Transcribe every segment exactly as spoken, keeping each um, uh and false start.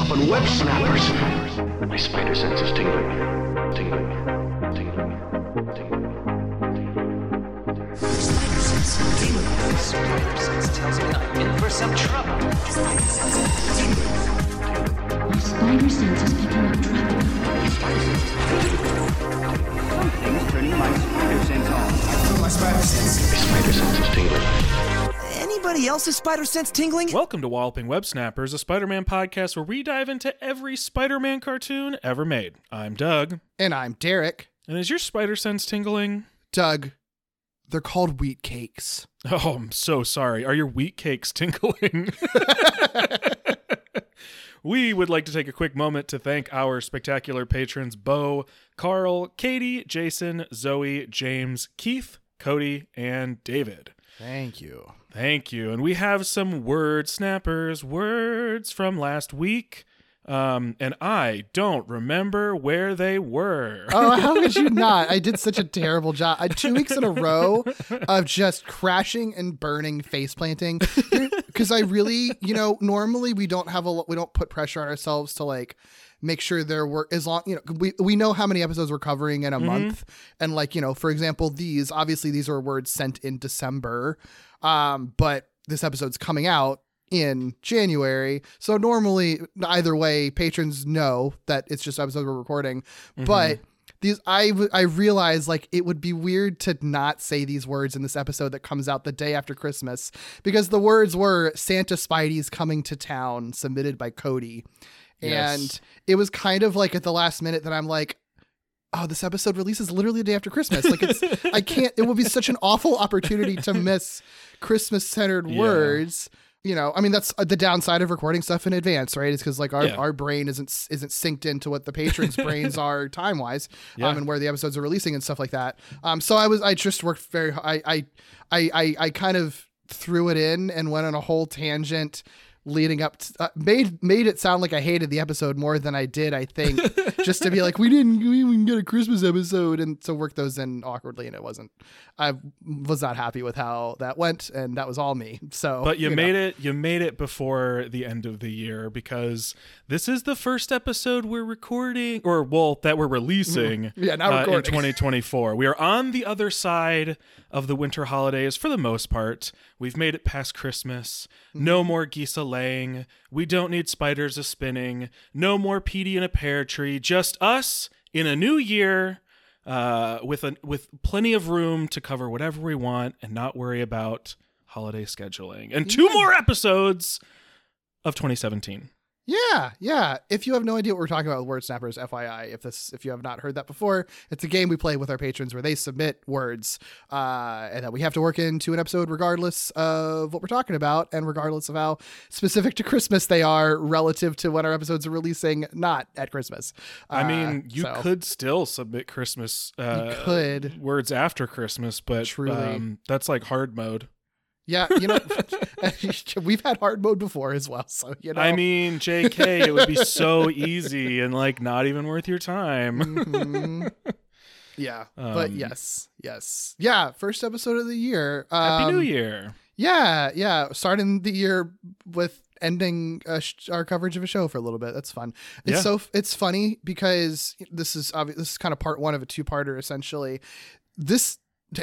up on web snappers. My spider sense is tingling. Tingling. Tingling. Tingling. Spider sense tingling. Spider sense tells me I'm in for some trouble. Spider sense tingling. My spider sense is picking up trouble. Something's turning my spider sense on. My spider sense. My spider sense is tingling. Anybody else's spider sense tingling? Welcome to Walloping Web Snappers, a Spider-Man podcast where we dive into every Spider-Man cartoon ever made. I'm Doug. And I'm Derek. And is your spider sense tingling? Doug, they're called wheat cakes. Oh, I'm so sorry. Are your wheat cakes tingling? We would like to take a quick moment to thank our spectacular patrons Bo, Carl, Katie, Jason, Zoe, James, Keith, Cody, and David. Thank you. Thank you. And we have some word snappers, words from last week. Um, and I don't remember where they were. Oh, how could you not? I did such a terrible job. I, two weeks in a row of just crashing and burning face planting. Because I really, you know, normally we don't have a, we don't put pressure on ourselves to like make sure there were as long, you know, we, we know how many episodes we're covering in a mm-hmm. month. And like, you know, for example, these, obviously these are words sent in December. Um, but this episode's coming out in January. So normally either way, patrons know that it's just episodes we're recording, mm-hmm. but these, I, I realized like it would be weird to not say these words in this episode that comes out the day after Christmas, because the words were Santa Spidey's coming to town, submitted by Cody. Yes. And it was kind of like at the last minute that I'm like, oh, this episode releases literally the day after Christmas. Like it's, I can't, it would be such an awful opportunity to miss Christmas centered yeah. words. You know, I mean, that's the downside of recording stuff in advance, right? It's because like our, yeah. our brain isn't isn't synced into what the patrons' brains are time wise, yeah. um, and where the episodes are releasing and stuff like that. Um, so I was I just worked very I I I I, I kind of threw it in and went on a whole tangent leading up to, uh, made made it sound like I hated the episode more than I did, I think, just to be like, we didn't we didn't get a Christmas episode, and to work those in awkwardly, and it wasn't, I was not happy with how that went, and that was all me. So but you, you made know. it you made it before the end of the year, because this is the first episode we're recording, or well that we're releasing yeah not uh, recording in twenty twenty-four. We are on the other side of the winter holidays for the most part. We've made it past Christmas. No more geese a laying. We don't need spiders a spinning. No more Petey in a pear tree. Just us in a new year, uh, with a with plenty of room to cover whatever we want and not worry about holiday scheduling. And two yeah. more episodes of twenty seventeen. Yeah, yeah. If you have no idea what we're talking about with Word Snappers, F Y I, if this, if you have not heard that before, it's a game we play with our patrons where they submit words, uh, and that we have to work into an episode regardless of what we're talking about, and regardless of how specific to Christmas they are relative to when our episodes are releasing, not at Christmas. Uh, I mean, you so. could still submit Christmas uh, you could. words after Christmas, but Truly. Um, that's like hard mode. Yeah, you know, we've had hard mode before as well, so you know. I mean, J K, it would be so easy and like not even worth your time. Mm-hmm. Yeah, um, but yes, yes, yeah. First episode of the year. Um, Happy New Year. Yeah, yeah. Starting the year with ending uh, sh- our coverage of a show for a little bit. That's fun. It's yeah. so it's funny because this is obvi- this is kind of part one of a two-parter essentially. This.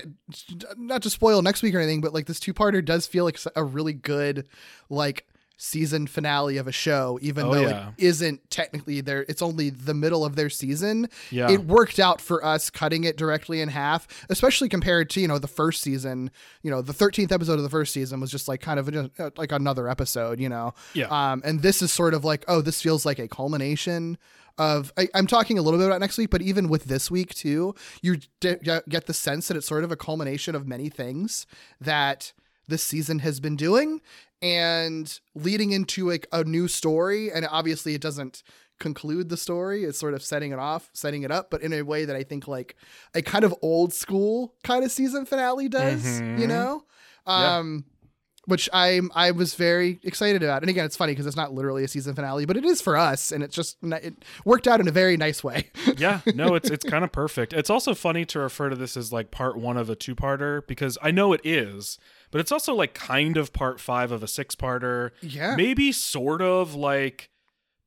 Not to spoil next week or anything, but like this two-parter does feel like a really good like season finale of a show, even oh, though yeah. it isn't technically there. It's only the middle of their season. Yeah. It worked out for us cutting it directly in half, especially compared to, you know, the first season. You know, the thirteenth episode of the first season was just like kind of a, like another episode, you know? Yeah. Um, and this is sort of like, oh, this feels like a culmination of, I, I'm talking a little bit about next week, but even with this week too, you d- get the sense that it's sort of a culmination of many things that this season has been doing and leading into like a new story. And obviously it doesn't conclude the story. It's sort of setting it off, setting it up, but in a way that I think like a kind of old school kind of season finale does, mm-hmm. you know? Um, yeah. Which I'm, I was very excited about. And again, it's funny because it's not literally a season finale, but it is for us. And it's just, it worked out in a very nice way. Yeah, no, it's, it's kind of perfect. It's also funny to refer to this as like part one of a two parter, because I know it is, but it's also like kind of part five of a six parter. Yeah. Maybe sort of like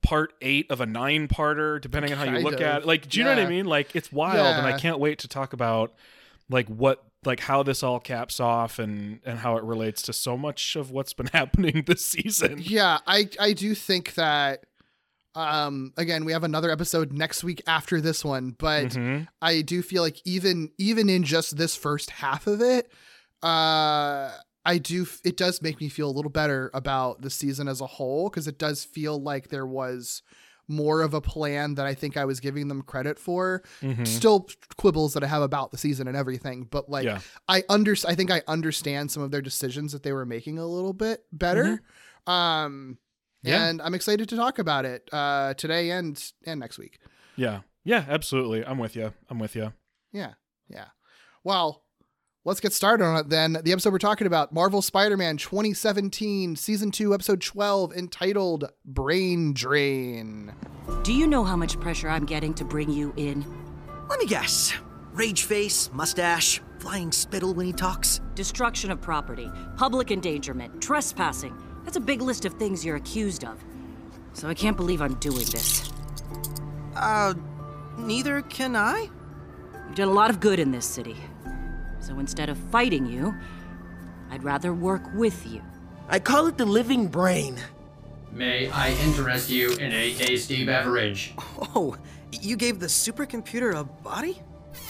part eight of a nine-parter, depending on how you Kind look of. at it. Like, do you know what I Yeah. mean? Like, it's wild, and I Yeah. can't wait to talk about like what like how this all caps off and and how it relates to so much of what's been happening this season. Yeah, I I do think that um again, we have another episode next week after this one, but Mhm. I do feel like even even in just this first half of it, uh I do it does make me feel a little better about the season as a whole, because it does feel like there was more of a plan that I think I was giving them credit for. Mhm. Still quibbles that I have about the season and everything, but like Yeah. I under I think I understand some of their decisions that they were making a little bit better. Um Yeah. and I'm excited to talk about it uh today and and next week. Yeah. Yeah, absolutely. I'm with you. I'm with you. Yeah. Yeah. Well, let's get started on it then. The episode we're talking about, Marvel Spider-Man twenty seventeen, Season two, Episode twelve, entitled Brain Drain. Do you know how much pressure I'm getting to bring you in? Let me guess. Rage face, mustache, flying spittle when he talks. Destruction of property, public endangerment, trespassing. That's a big list of things you're accused of. So I can't believe I'm doing this. Uh, neither can I? You've done a lot of good in this city. So instead of fighting you, I'd rather work with you. I call it the living brain. May I interest you in a tasty beverage? Oh, you gave the supercomputer a body?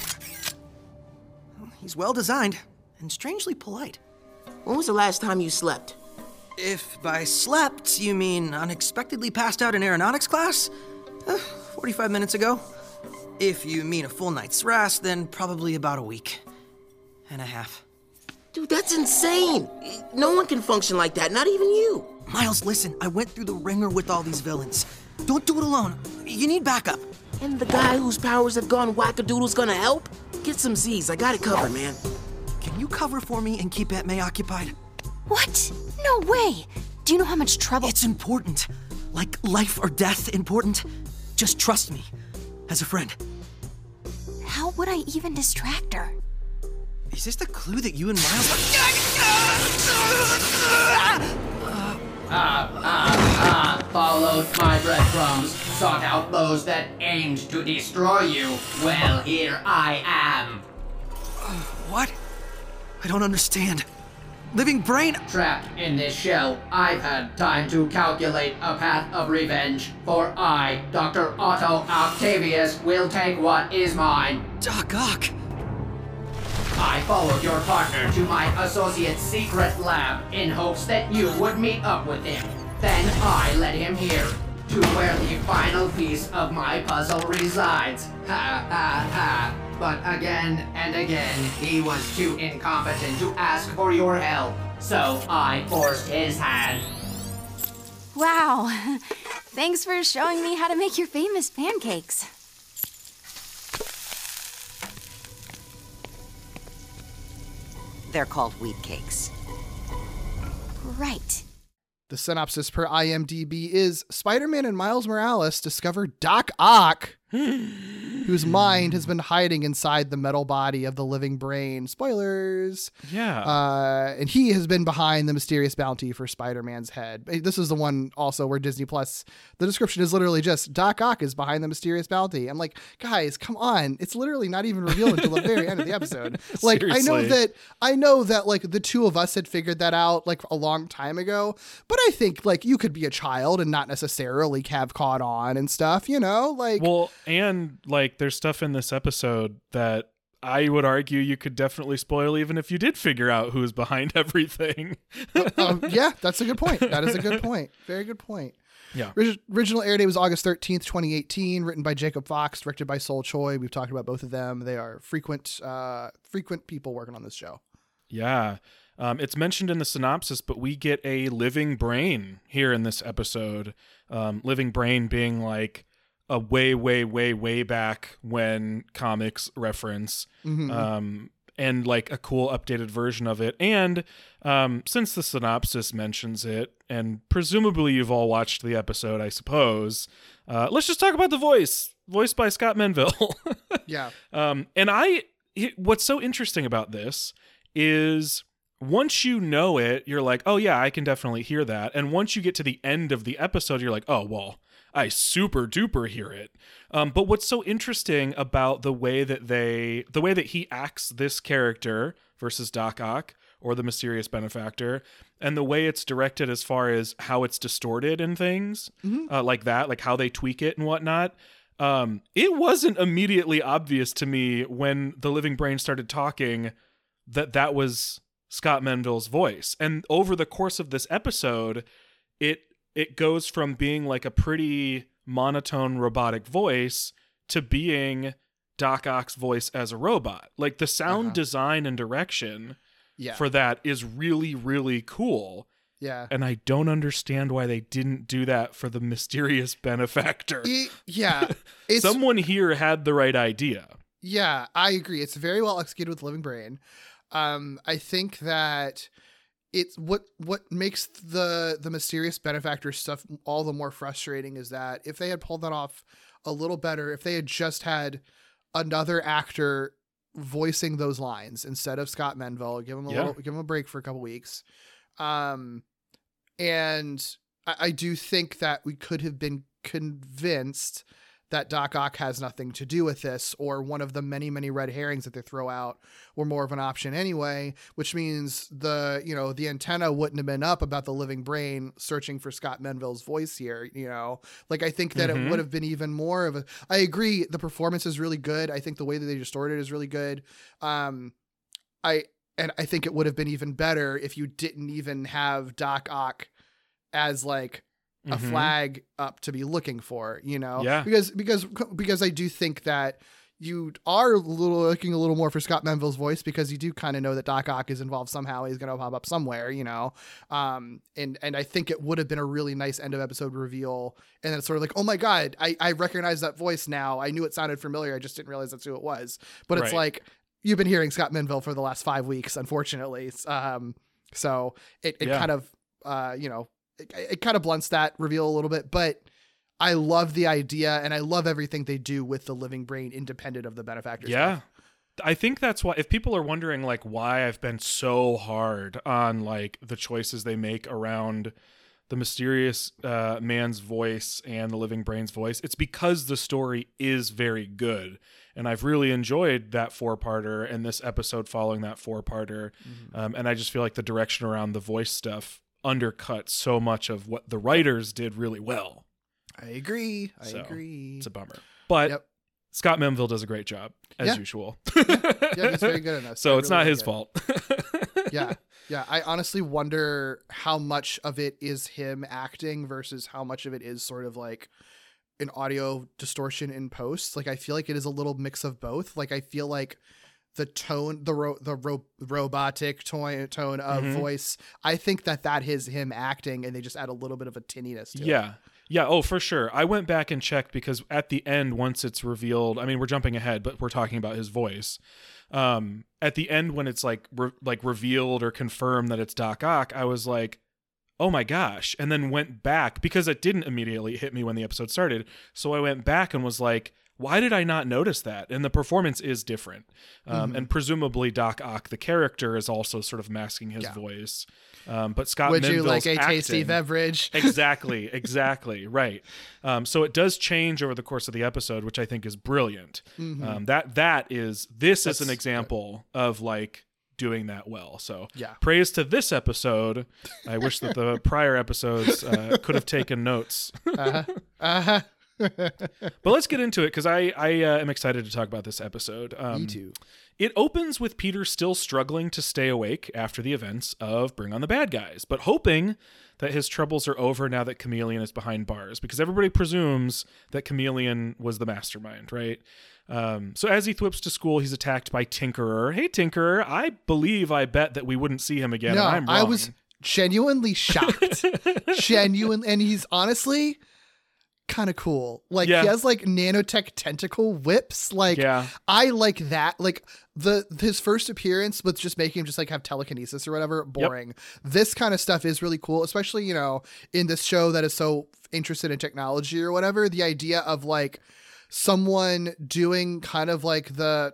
He's well designed and strangely polite. When was the last time you slept? If by slept you mean unexpectedly passed out in aeronautics class, uh, forty-five minutes ago. If you mean a full night's rest, then probably about a week and a half. Dude, that's insane. No one can function like that, not even you. Miles, listen, I went through the ringer with all these villains. Don't do it alone. You need backup. And the guy whose powers have gone wackadoodle's gonna help? Get some Z's, I got it covered, man. Can you cover for me and keep Aunt May occupied? What? No way! Do you know how much trouble- It's important. Like life or death important. Just trust me. As a friend. How would I even distract her? Is this the clue that you and Miles... Ah, ah, ah, followed my breadcrumbs, sought out those that aimed to destroy you. Well, here I am. What? I don't understand. Living brain... Trapped in this shell, I've had time to calculate a path of revenge, for I, Doctor Otto Octavius, will take what is mine. Doc Ock. I followed your partner to my associate's secret lab in hopes that you would meet up with him. Then I led him here, to where the final piece of my puzzle resides. Ha ha ha. But again and again, he was too incompetent to ask for your help. So I forced his hand. Wow. Thanks for showing me how to make your famous pancakes. They're called wheat cakes. Right. The synopsis per IMDb is Spider-Man and Miles Morales discover Doc Ock, whose mind has been hiding inside the metal body of the living brain. Spoilers. Yeah. Uh, and he has been behind the mysterious bounty for Spider-Man's head. This is the one also where Disney Plus, the description is literally just Doc Ock is behind the mysterious bounty. I'm like, guys, come on. It's literally not even revealed until the very end of the episode. Like, I know Seriously. that, I know that like the two of us had figured that out like a long time ago, but I think like you could be a child and not necessarily have caught on and stuff, you know, like, Well, and like there's stuff in this episode that I would argue you could definitely spoil even if you did figure out who's behind everything. um, yeah, that's a good point. That is a good point. Very good point. Yeah. Orig- original air date was August thirteenth, twenty eighteen, written by Jacob Fox, directed by Sol Choi. We've talked about both of them. They are frequent, uh, frequent people working on this show. Yeah. Um, it's mentioned in the synopsis, but we get a living brain here in this episode. Um, living brain being like a way, way, way, way back when comics reference, Mhm. um, and like a cool updated version of it. And um, since the synopsis mentions it, and presumably you've all watched the episode, I suppose, uh, let's just talk about the voice, voiced by Scott Menville. Yeah. Um, and I, it- what's so interesting about this is once you know it, you're like, oh yeah, I can definitely hear that. And once you get to the end of the episode, you're like, oh, well, I super duper hear it. Um, but what's so interesting about the way that they, the way that he acts this character versus Doc Ock or the mysterious benefactor, and the way it's directed as far as how it's distorted and things Mm-hmm. uh, like that, like how they tweak it and whatnot. Um, it wasn't immediately obvious to me when the Living Brain started talking that that was Scott Menville's voice. And over the course of this episode, it it goes from being like a pretty monotone robotic voice to being Doc Ock's voice as a robot. Like the sound Uh-huh. design and direction Yeah. for that is really, really cool. Yeah. And I don't understand why they didn't do that for the mysterious benefactor. It- yeah. It's, Someone here had the right idea. Yeah, I agree. It's very well executed with Living Brain. Um, I think that it's what what makes the the mysterious benefactor stuff all the more frustrating is that if they had pulled that off a little better, if they had just had another actor voicing those lines instead of Scott Menville, give him a Yeah. little, give him a break for a couple weeks. Um, and I, I do think that we could have been convinced that Doc Ock has nothing to do with this, or one of the many, many red herrings that they throw out were more of an option anyway, which means the, you know, the antenna wouldn't have been up about the Living Brain searching for Scott Menville's voice here, you know, like I think that Mhm. it would have been even more of a, I agree. The performance is really good. I think the way that they distorted it is really good. Um, I, and I think it would have been even better if you didn't even have Doc Ock as like a Mhm. flag up to be looking for, you know? Yeah. Because, because, because I do think that you are a little looking a little more for Scott Menville's voice because you do kind of know that Doc Ock is involved somehow. He's going to pop up somewhere, you know? Um, and, and I think it would have been a really nice end of episode reveal. And then it's sort of like, oh my God, I, I recognize that voice now. I knew it sounded familiar. I just didn't realize that's who it was. But it's Right. like, you've been hearing Scott Menville for the last five weeks, unfortunately. Um, so it, it Yeah. kind of, uh, you know, it, it kind of blunts that reveal a little bit, but I love the idea and I love everything they do with the Living Brain independent of the benefactor Yeah. stuff. I think that's why, if people are wondering like why I've been so hard on like the choices they make around the mysterious uh, man's voice and the Living Brain's voice, it's because the story is very good. And I've really enjoyed that four-parter and this episode following that four-parter. Mm-hmm. Um, and I just feel like the direction around the voice stuff undercuts so much of what the writers did really well. I agree. I So, agree. It's a bummer. But Yep. Scott Menville does a great job, as Yeah. usual. Yeah, he's very good in this. So I it's really not like his it. fault. Yeah. Yeah. I honestly wonder how much of it is him acting versus how much of it is sort of like an audio distortion in post. Like, I feel like it is a little mix of both. Like, I feel like the tone, the ro- the ro- robotic tone tone of Mhm. voice, I think that that is him acting, and they just add a little bit of a tinniness to it. Yeah. Yeah. Oh, for sure. I went back and checked because at the end, once it's revealed, I mean, we're jumping ahead, but we're talking about his voice. Um, at the end, when it's like, re- like revealed or confirmed that it's Doc Ock, I was like, oh my gosh. And then went back because it didn't immediately hit me when the episode started. So I went back and was like, why did I not notice that? And the performance is different. Um, Mhm. And presumably Doc Ock, the character, is also sort of masking his Yeah. voice. Um, but Scott Would you Menville's like a tasty acting- beverage? Exactly, exactly, right. Um, so it does change over the course of the episode, which I think is brilliant. Mhm. Um, that that is this is an That's example of like doing that well. So Yeah. praise to this episode. I wish that the prior episodes uh, could have taken notes. Uh-huh. Uh-huh. But let's get into it because I I uh, am excited to talk about this episode. Um, Me too. It opens with Peter still struggling to stay awake after the events of Bring on the Bad Guys, but hoping that his troubles are over now that Chameleon is behind bars, because everybody presumes that Chameleon was the mastermind, right? Um, so as he thwips to school, he's attacked by Tinkerer. Hey, Tinkerer, I believe I bet that we wouldn't see him again. No, and I'm wrong. I was genuinely shocked. Genuine, and he's honestly kind of cool. Like Yeah. he has like nanotech tentacle whips. Like Yeah. I like that. Like the his first appearance with just making him just like have telekinesis or whatever, boring. This kind of stuff is really cool, especially, you know, in this show that is so interested in technology or whatever. The idea of like someone doing kind of like the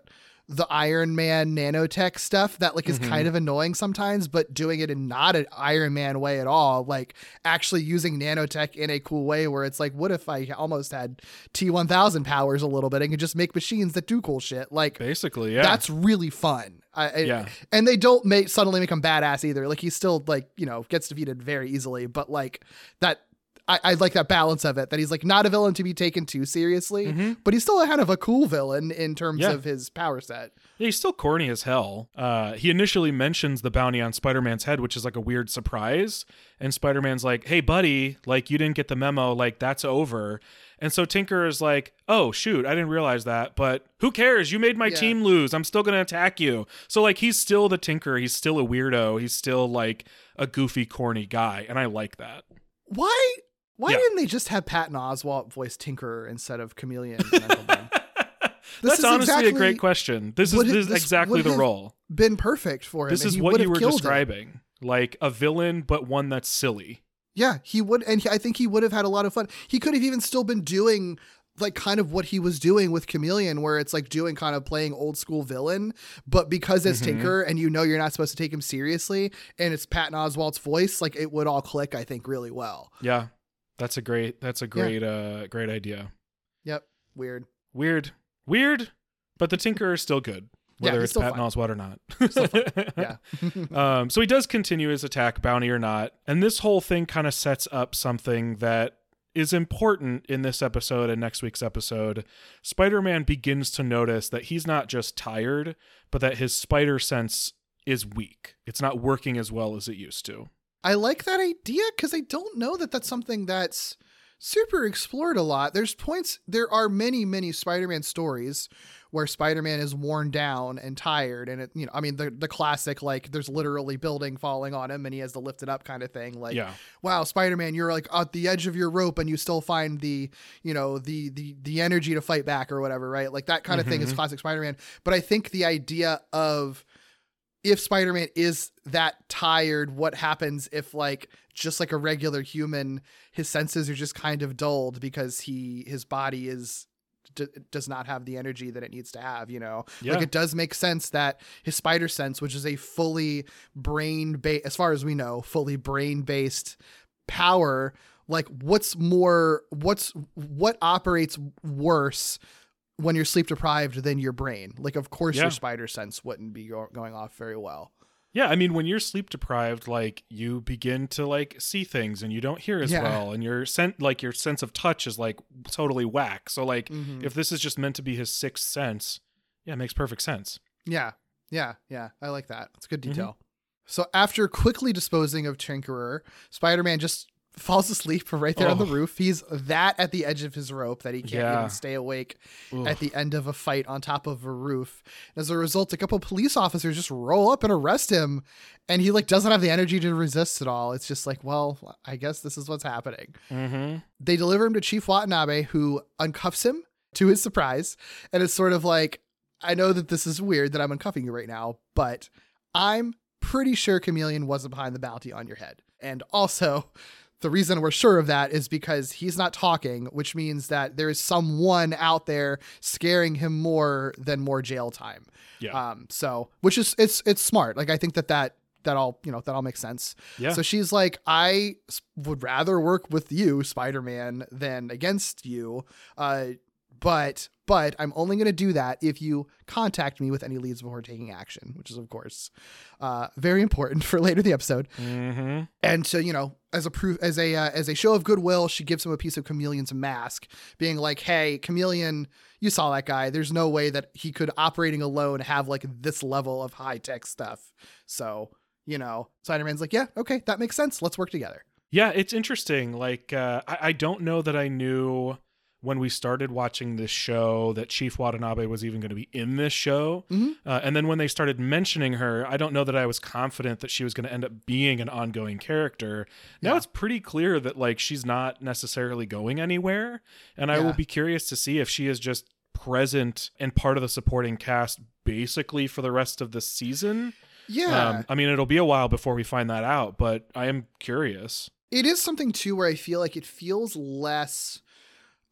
the Iron Man nanotech stuff that like is Mhm. kind of annoying sometimes, but doing it in not an Iron Man way at all, like actually using nanotech in a cool way where it's like, what if I almost had T one thousand powers a little bit and could just make machines that do cool shit? Like basically, yeah. That's really fun. I, I, Yeah. And they don't make suddenly make him badass either. Like he still like, you know, gets defeated very easily, but like that, I, I like that balance of it, that he's like not a villain to be taken too seriously, Mm-hmm. but he's still kind of a cool villain in terms Yeah. of his power set. Yeah, he's still corny as hell. Uh, he initially mentions the bounty on Spider-Man's head, which is like a weird surprise. And Spider-Man's like, hey, buddy, like you didn't get the memo. Like that's over. And so Tinker is like, oh, shoot, I didn't realize that. But who cares? You made my Yeah. team lose. I'm still going to attack you. So like he's still the Tinker. He's still a weirdo. He's still like a goofy, corny guy. And I like that. Why? Why Yeah. didn't they just have Patton Oswalt voice Tinkerer instead of Chameleon? in Mental Brain? This That's is honestly exactly a great question. This is, would it- this is this exactly would the have role. Been perfect for him. This and is he what would you have were killed it. describing. Like a villain, but one that's silly. Yeah, he would, and he, I think he would have had a lot of fun. He could have even still been doing like kind of what he was doing with Chameleon, where it's like doing kind of playing old school villain, but because it's Mhm. Tinker and you know you're not supposed to take him seriously, and it's Patton Oswalt's voice, like it would all click, I think, really well. Yeah. That's a great, that's a great, uh, great idea. Yep. Weird. Weird. Weird, but the Tinker is still good, Yeah, whether he's it's still Patton fun. Oswalt or not. Still fun. Yeah. um, so he does continue his attack, bounty or not. And this whole thing kind of sets up something that is important in this episode and next week's episode. Spider-Man begins to notice that he's not just tired, but that his spider sense is weak. It's not working as well as it used to. I like that idea because I don't know that that's something that's super explored a lot. There's points, there are many, many Spider-Man stories where Spider-Man is worn down and tired. And it, you know, I mean, the, the classic, like there's literally building falling on him and he has to lift it up kind of thing. Like, Yeah. wow, Spider-Man, you're like at the edge of your rope and you still find the, you know, the, the, the energy to fight back or whatever, right? Like that kind of thing is Mhm. classic Spider-Man. But I think the idea of, if Spider-Man is that tired, what happens if like just like a regular human, his senses are just kind of dulled because he his body is d- does not have the energy that it needs to have, you know? Yeah. Like it does make sense that his spider sense, which is a fully brain based, as far as we know, fully brain based power, like what's more what's what operates worse when you're sleep deprived than your brain. Like, of course Yeah. your spider sense wouldn't be go- going off very well. Yeah, I mean, when you're sleep deprived, like you begin to like see things and you don't hear as Yeah. well, and your scent, like your sense of touch, is like totally whack. So, like, Mhm. if this is just meant to be his sixth sense, yeah, it makes perfect sense. Yeah. Yeah. Yeah. I like that. It's a good Mhm. detail. So after quickly disposing of Tinkerer, Spider-Man just falls asleep right there on the Oh. roof. He's that at the edge of his rope that he can't Yeah. even stay awake Ugh. at the end of a fight on top of a roof. As a result, a couple police officers just roll up and arrest him, and he like doesn't have the energy to resist at all. It's just like, well, I guess this is what's happening. Mm-hmm. They deliver him to Chief Watanabe, who uncuffs him to his surprise. And it's sort of like, I know that this is weird that I'm uncuffing you right now, but I'm pretty sure Chameleon wasn't behind the bounty on your head. And also, the reason we're sure of that is because he's not talking, which means that there is someone out there scaring him more than more jail time. Yeah. Um, so, which is, it's, it's smart. Like, I think that that, that all, you know, that all makes sense. Yeah. So she's like, I s- would rather work with you, Spider-Man, than against you. Uh, but, but I'm only going to do that if you contact me with any leads before taking action, which is of course, uh, very important for later in the episode. Mm-hmm. And so, you know, as a proof, as a, uh, as a show of goodwill, she gives him a piece of Chameleon's mask, being like, hey, Chameleon, you saw that guy. There's no way that he could, operating alone, have like this level of high tech stuff. So, you know, Spider-Man's like, yeah, okay, that makes sense. Let's work together. Yeah, it's interesting. Like, uh, I, I don't know that I knew when we started watching this show that Chief Watanabe was even going to be in this show. Mm-hmm. Uh, and then when they started mentioning her, I don't know that I was confident that she was going to end up being an ongoing character. Now Yeah. it's pretty clear that like she's not necessarily going anywhere. And I Yeah. will be curious to see if she is just present and part of the supporting cast basically for the rest of the season. Yeah. Um, I mean, it'll be a while before we find that out, but I am curious. It is something too where I feel like it feels less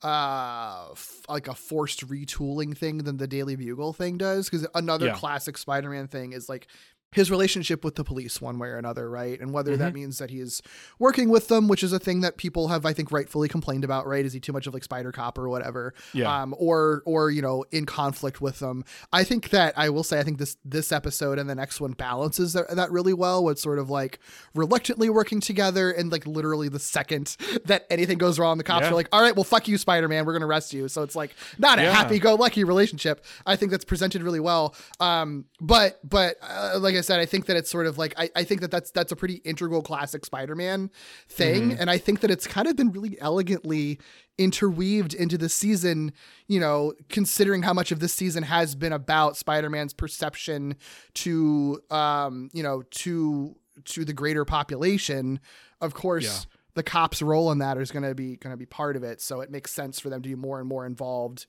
uh f- like a forced retooling thing than the Daily Bugle thing does, because another Yeah. classic Spider-Man thing is like his relationship with the police one way or another, right? And whether that means that he is working with them, which is a thing that people have, I think, rightfully complained about, right? Is he too much of like Spider Cop or whatever? Yeah. Um, or, or, you know, in conflict with them. I think that, I will say, I think this, this episode and the next one balances that, that really well, with sort of like reluctantly working together, and like literally the second that anything goes wrong, the cops Yeah. are like, all right, well, fuck you, Spider-Man, we're going to arrest you. So it's like not a Yeah. happy-go-lucky relationship. I think that's presented really well. Um, but, but uh, like I said, I think that it's sort of like, I, I think that that's, that's a pretty integral classic Spider-Man thing. Mhm. And I think that it's kind of been really elegantly interweaved into the season, you know, considering how much of this season has been about Spider-Man's perception to, um, you know, to, to the greater population. Of course, Yeah. the cops' role in that is going to be, going to be part of it. So it makes sense for them to be more and more involved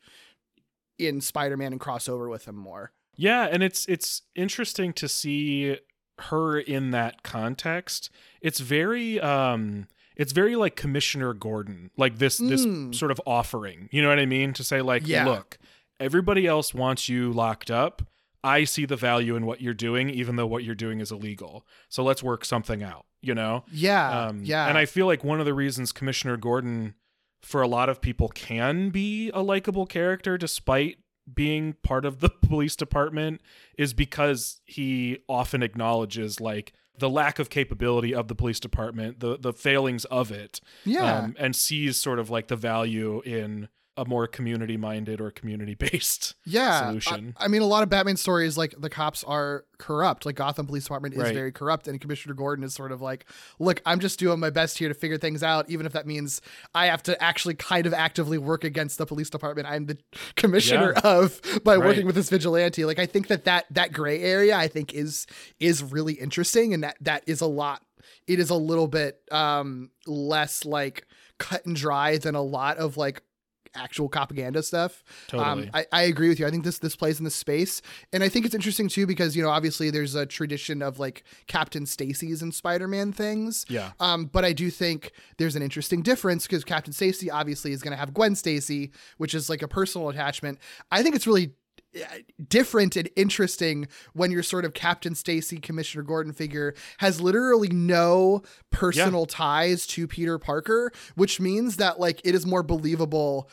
in Spider-Man and crossover with him more. Yeah, and it's it's interesting to see her in that context. It's very um it's very like Commissioner Gordon, like this this Mm. sort of offering. You know what I mean? To say like, Yeah. look, everybody else wants you locked up. I see the value in what you're doing, even though what you're doing is illegal. So let's work something out, you know? Yeah. Um, yeah. And I feel like one of the reasons Commissioner Gordon, for a lot of people, can be a likable character despite being part of the police department is because he often acknowledges like the lack of capability of the police department, the the failings of it, Yeah. um, and sees sort of like the value in a more community minded or community based yeah. solution. I, I mean, a lot of Batman stories, like the cops are corrupt. Like Gotham Police Department is Right. very corrupt, and Commissioner Gordon is sort of like, look, I'm just doing my best here to figure things out, even if that means I have to actually kind of actively work against the police department I'm the commissioner Yeah. of by Right. working with this vigilante. Like, I think that that, that gray area, I think is, is really interesting. And that, that is a lot, it is a little bit um, less like cut and dry than a lot of like actual propaganda stuff. Totally. Um, I, I agree with you. I think this this plays in this space. And I think it's interesting too, because, you know, obviously there's a tradition of like Captain Stacy's and Spider-Man things. Yeah. Um, but I do think there's an interesting difference, because Captain Stacy obviously is going to have Gwen Stacy, which is like a personal attachment. I think it's really different and interesting when your sort of Captain Stacy, Commissioner Gordon figure has literally no personal Yeah. ties to Peter Parker, which means that like it is more believable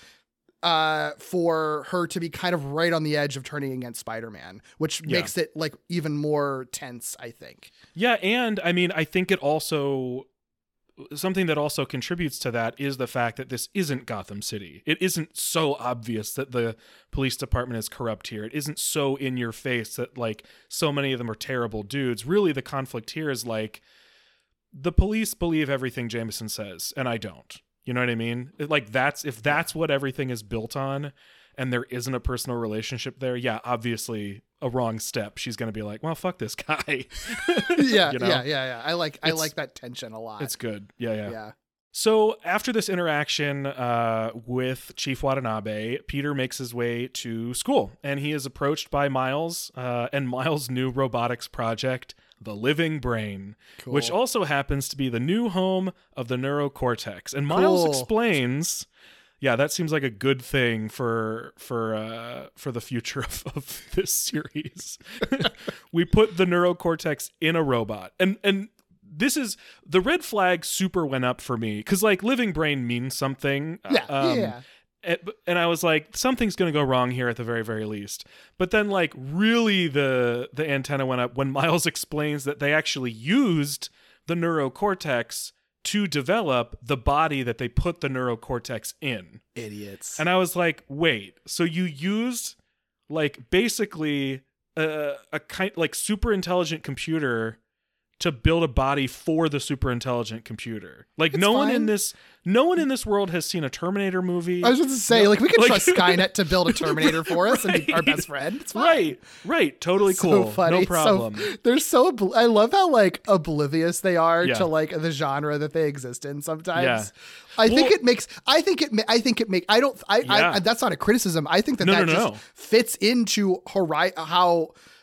uh for her to be kind of right on the edge of turning against Spider-Man, which Yeah. makes it like even more tense, I think. Yeah, and I mean, I think it also, something that also contributes to that is the fact that this isn't Gotham City. It isn't so obvious that the police department is corrupt here. It isn't so in your face that like so many of them are terrible dudes. Really, the conflict here is like the police believe everything Jameson says, and I don't. You know what I mean? It- Like that's if that's what everything is built on, and there isn't a personal relationship there. Yeah, obviously a wrong step. She's gonna be like, well, fuck this guy. yeah, You know? yeah, yeah, yeah. I like I It's- like that tension a lot. It's good. Yeah, yeah. Yeah. So after this interaction uh, with Chief Watanabe, Peter makes his way to school, and he is approached by Miles uh, and Miles' new robotics project, the Living Brain, Cool. which also happens to be the new home of the neurocortex. And Miles Cool. explains, yeah, that seems like a good thing for for uh, for the future of, of this series. We put the neurocortex in a robot, and and. This is the red flag super went up for me because like Living Brain means something. Yeah, um, yeah. And, and I was like, something's going to go wrong here at the very, very least. But then like really the the antenna went up when Miles explains that they actually used the neurocortex to develop the body that they put the neurocortex in. Idiots. And I was like, wait, so you used like basically a, a kind like super intelligent computer to build a body for the super intelligent computer. Like It's no one in fine. this no one in this world has seen a Terminator movie. I was just to say, No- like, we could like- trust Skynet to build a Terminator for us and be our best friend. It's fine. Right, right, totally cool. So funny. No problem. So, they're so, obl- I love how like oblivious they are Yeah. to like the genre that they exist in sometimes. Yeah. I think Well- it makes, I think it, ma- I think it make, I don't, I, Yeah. I, that's not a criticism. I think that No, that no, just no. fits into hori- how,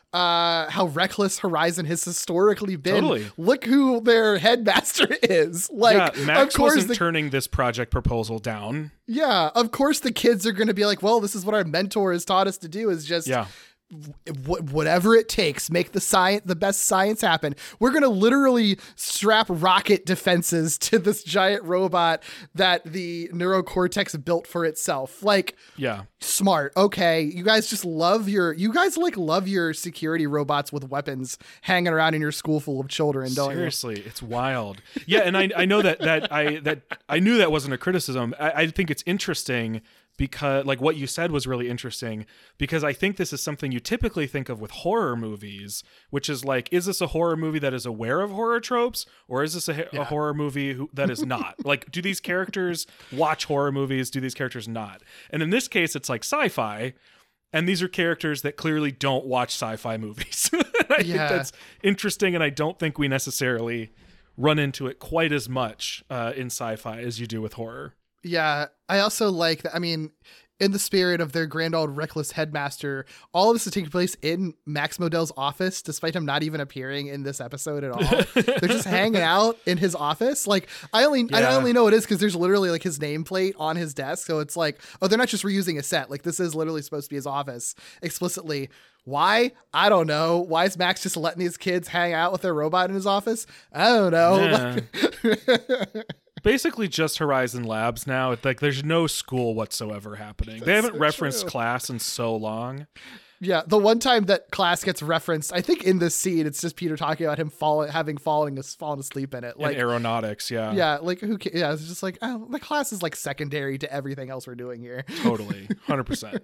uh, how reckless Horizon has historically been. Totally. Look who their headmaster is. Like, yeah, Max of course wasn't the, turning this project proposal down. Yeah, of course the kids are going to be like, well, this is what our mentor has taught us to do is just yeah. Wh- whatever it takes, make the science, the best science happen. We're going to literally strap rocket defenses to this giant robot that the neurocortex built for itself. Like, yeah, smart. Okay. You guys just love your, you guys like love your security robots with weapons hanging around in your school full of children, don't Seriously, you? it's wild. Yeah. And I, I know that, that I, that I knew that wasn't a criticism. I, I think it's interesting because like what you said was really interesting because I think this is something you typically think of with horror movies, which is like, is this a horror movie that is aware of horror tropes or is this a, yeah. a horror movie who, that is not? Like, do these characters watch horror movies? Do these characters not? And in this case, it's like sci-fi. And these are characters that clearly don't watch sci-fi movies. I yeah. think that's interesting. And I don't think we necessarily run into it quite as much uh, in sci-fi as you do with horror. Yeah, I also like that. I mean, in the spirit of their grand old reckless headmaster, all of this is taking place in Max Modell's office, despite him not even appearing in this episode at all. They're just hanging out in his office. Like, I only yeah. I only know it is because there's literally like his nameplate on his desk. So it's like, oh, they're not just reusing a set. Like, this is literally supposed to be his office explicitly. Why? I don't know. Why is Max just letting these kids hang out with their robot in his office? I don't know. Yeah. Basically just Horizon Labs now. It's like there's no school whatsoever happening. That's they haven't so referenced true. class in so long. Yeah, the one time that class gets referenced, I think in this scene, it's just Peter talking about him falling, having fallen, fallen asleep in it. Like in aeronautics, yeah. Yeah, like who? Yeah, it's just like, oh, the class is like secondary to everything else we're doing here. Totally, one hundred percent.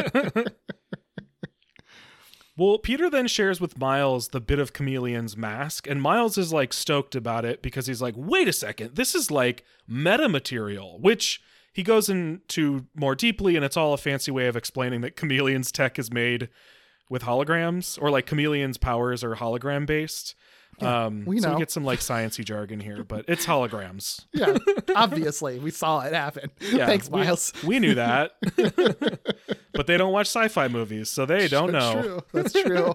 Well, Peter then shares with Miles the bit of Chameleon's mask, and Miles is like stoked about it because he's like, wait a second, this is like meta material, which he goes into more deeply, and it's all a fancy way of explaining that Chameleon's tech is made with holograms, or like Chameleon's powers are hologram based. Yeah, um, we so know. we get some like sciencey jargon here, but it's holograms. Yeah, obviously we saw it happen. Yeah, Thanks, Miles. We, we knew that, but they don't watch sci-fi movies, so they don't That's know. True. That's true.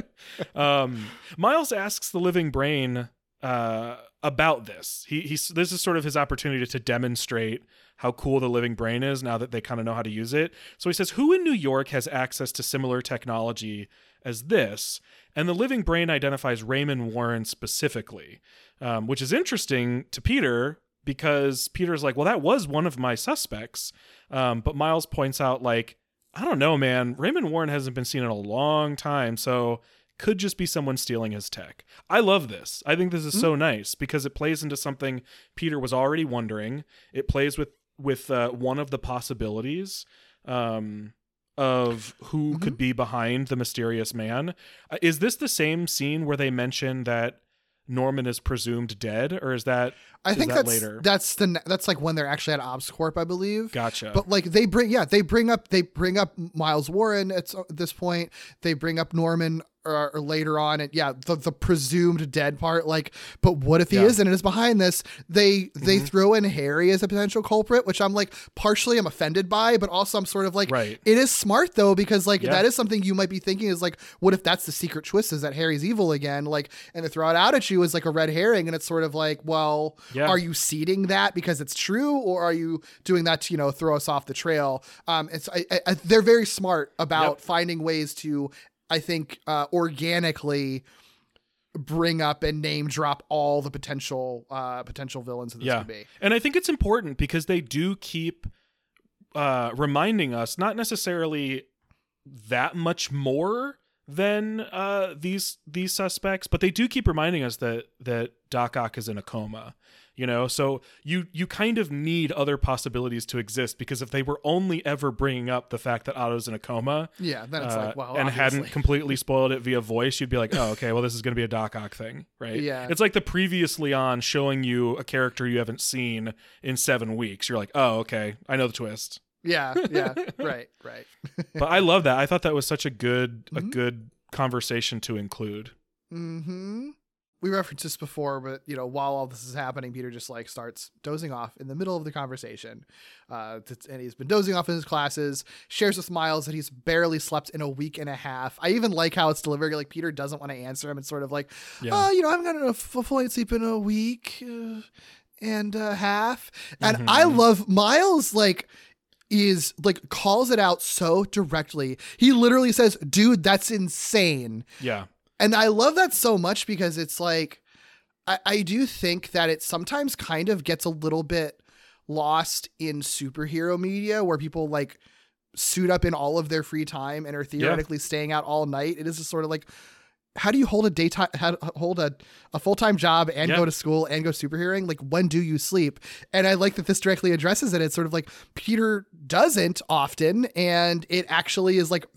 um, Miles asks the living brain uh, about this. He he's this is sort of his opportunity to demonstrate how cool the living brain is now that they kind of know how to use it. So he says, "Who in New York has access to similar technology as this?" And the living brain identifies Raymond Warren specifically, um, which is interesting to Peter because Peter's like, well, that was one of my suspects. Um, but Miles points out, like, I don't know, man. Raymond Warren hasn't been seen in a long time, so could just be someone stealing his tech. I love this. I think this is mm-hmm. so nice because it plays into something Peter was already wondering. It plays with, with uh, one of the possibilities. Um of who mm-hmm. could be behind the mysterious man. Uh, is this the same scene where they mention that Norman is presumed dead, or is that I is think that that's later? That's the that's like when they're actually at ObsCorp, I believe. Gotcha. But like they bring yeah they bring up they bring up Miles Warren at this point. They bring up Norman or, or later on, and yeah, the the presumed dead part. Like, but what if he yeah. isn't and is behind this? They they mm-hmm. throw in Harry as a potential culprit, which I'm like partially I'm offended by, but also I'm sort of like right. It is smart though because like yeah. that is something you might be thinking is like, what if that's the secret twist is that Harry's evil again? Like, and they throw it out at you as like a red herring, and it's sort of like, well, yeah. are you seeding that because it's true, or are you doing that to, you know, throw us off the trail? Um, it's I, I, they're very smart about yep. finding ways to, I think, uh, organically bring up and name drop all the potential uh, potential villains that this yeah. could be. And I think it's important because they do keep uh, reminding us, not necessarily that much more than uh, these these suspects, but they do keep reminding us that that Doc Ock is in a coma. You know, so you you kind of need other possibilities to exist, because if they were only ever bringing up the fact that Otto's in a coma, yeah, then it's uh, like, well, and obviously. hadn't completely spoiled it via voice, you'd be like, oh, okay, well, this is going to be a Doc Ock thing, right? Yeah, it's like the previously on showing you a character you haven't seen in seven weeks. You're like, oh, okay, I know the twist. Yeah, yeah, right, right. But I love that. I thought that was such a good, mm-hmm. a good conversation to include. Mm-hmm. we referenced this before, but you know, while all this is happening, Peter just like starts dozing off in the middle of the conversation. Uh, and he's been dozing off in his classes, shares with Miles that he's barely slept in a week and a half. I even like how it's delivered. Like Peter doesn't want to answer him. It's sort of like, oh, yeah. uh, you know, I haven't gotten a full night's sleep in a week uh, and a half. And mm-hmm. I love Miles, like, is like calls it out so directly. He literally says, dude, that's insane. Yeah. And I love that so much because it's like, I, I do think that it sometimes kind of gets a little bit lost in superhero media where people like suit up in all of their free time and are theoretically yeah. staying out all night. It is just sort of like, how do you hold a daytime, how, hold a, a full-time job and yeah. go to school and go superheroing? Like, when do you sleep? And I like that this directly addresses it. It's sort of like Peter doesn't often, and it actually is like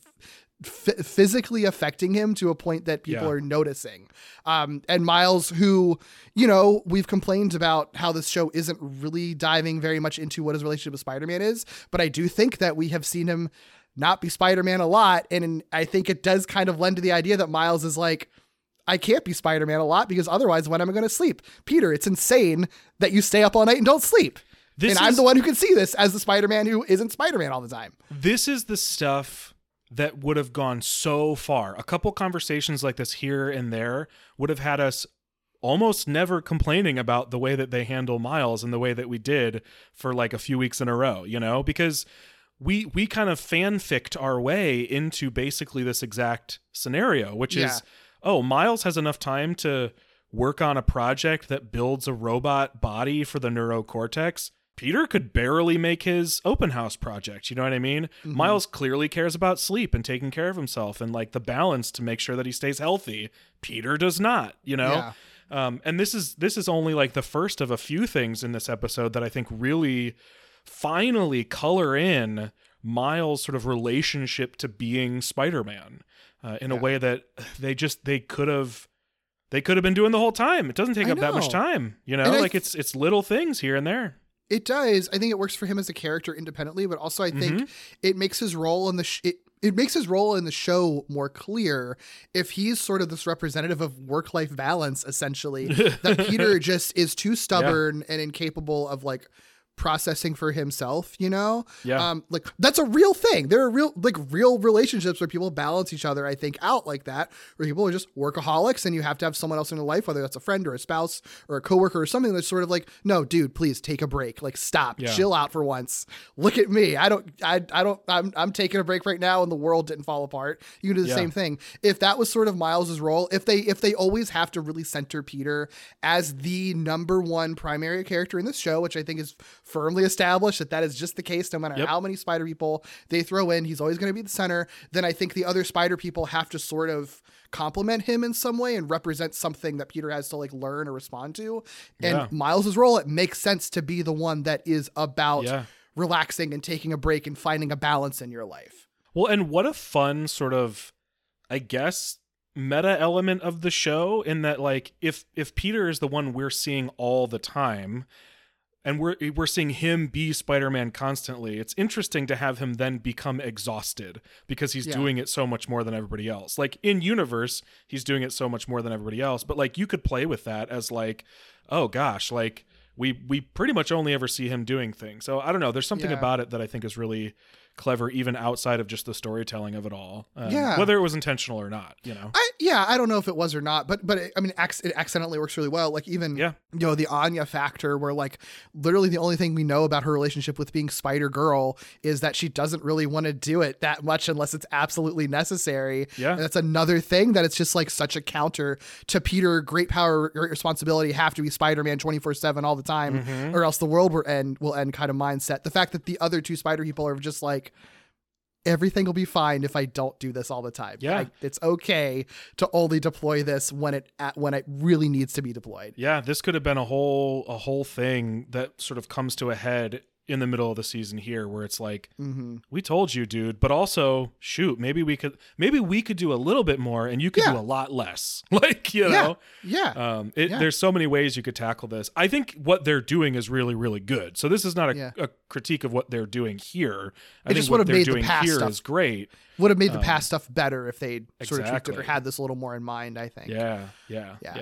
F- physically affecting him to a point that people yeah. are noticing. Um, and Miles, who, you know, we've complained about how this show isn't really diving very much into what his relationship with Spider-Man is, but I do think that we have seen him not be Spider-Man a lot. And I think it does kind of lend to the idea that Miles is like, I can't be Spider-Man a lot because otherwise when am I going to sleep? Peter, it's insane that you stay up all night and don't sleep. This and is, I'm the one who can see this as the Spider-Man who isn't Spider-Man all the time. This is the stuff that would have gone so far. A couple conversations like this here and there would have had us almost never complaining about the way that they handle Miles and the way that we did for like a few weeks in a row, you know, because we we kind of fanficked our way into basically this exact scenario, which yeah. is, oh, Miles has enough time to work on a project that builds a robot body for the neurocortex. Peter could barely make his open house project. You know what I mean? Mm-hmm. Miles clearly cares about sleep and taking care of himself and like the balance to make sure that he stays healthy. Peter does not, you know? Yeah. Um, and this is, this is only like the first of a few things in this episode that I think really finally color in Miles' sort of relationship to being Spider-Man uh, in yeah. a way that they just, they could have, they could have been doing the whole time. It doesn't take I up know. that much time, you know, and like th- it's, it's little things here and there. It does. I think it works for him as a character independently, but also I think mm-hmm. it makes his role in the sh- it it makes his role in the show more clear if he's sort of this representative of work-life balance, essentially. That Peter just is too stubborn yeah. and incapable of like processing for himself, you know? Yeah. Um, like that's a real thing. There are real, like real relationships where people balance each other, I think, out like that, where people are just workaholics and you have to have someone else in your life, whether that's a friend or a spouse or a coworker or something that's sort of like, no, dude, please take a break. Like stop, yeah. chill out for once. Look at me. I don't, I, I don't, I'm, I'm taking a break right now and the world didn't fall apart. You can do the yeah. same thing. If that was sort of Miles's role, if they, if they always have to really center Peter as the number one primary character in this show, which I think is firmly established that that is just the case, no matter yep. how many spider people they throw in, he's always going to be the center. Then I think the other spider people have to sort of complement him in some way and represent something that Peter has to like learn or respond to. And yeah. Miles's role, it makes sense to be the one that is about yeah. relaxing and taking a break and finding a balance in your life. Well, and what a fun sort of, I guess, meta element of the show in that, like, if if Peter is the one we're seeing all the time, and we're we're seeing him be Spider-Man constantly, it's interesting to have him then become exhausted because he's yeah. doing it so much more than everybody else. Like in universe, he's doing it so much more than everybody else. But like you could play with that as like, oh gosh, like we we pretty much only ever see him doing things. So I don't know. There's something yeah. about it that I think is really clever, even outside of just the storytelling of it all. Um, yeah. Whether it was intentional or not, you know? I, yeah, I don't know if it was or not, but, but it, I mean, it accidentally works really well. Like even, yeah. you know, the Anya factor where like literally the only thing we know about her relationship with being Spider-Girl is that she doesn't really want to do it that much unless it's absolutely necessary. Yeah. And that's another thing that it's just like such a counter to Peter, great power, great responsibility, have to be Spider-Man twenty-four seven all the time mm-hmm. or else the world will end, will end kind of mindset. The fact that the other two Spider people are just like, everything will be fine if I don't do this all the time. Yeah. I, it's okay to only deploy this when it at, when it really needs to be deployed. Yeah, this could have been a whole a whole thing that sort of comes to a head in the middle of the season here, where it's like, mm-hmm. we told you, dude, but also, shoot, maybe we could maybe we could do a little bit more, and you could yeah. do a lot less. Like, you know, yeah, yeah. Um, it, yeah. There's so many ways you could tackle this. I think what they're doing is really, really good. So this is not a, yeah. a critique of what they're doing here. I it think just what would have they're made doing the past here stuff is great. Would have made the um, past stuff better if they'd exactly. sort of tweaked it or had this a little more in mind, I think. Yeah, yeah, yeah. yeah.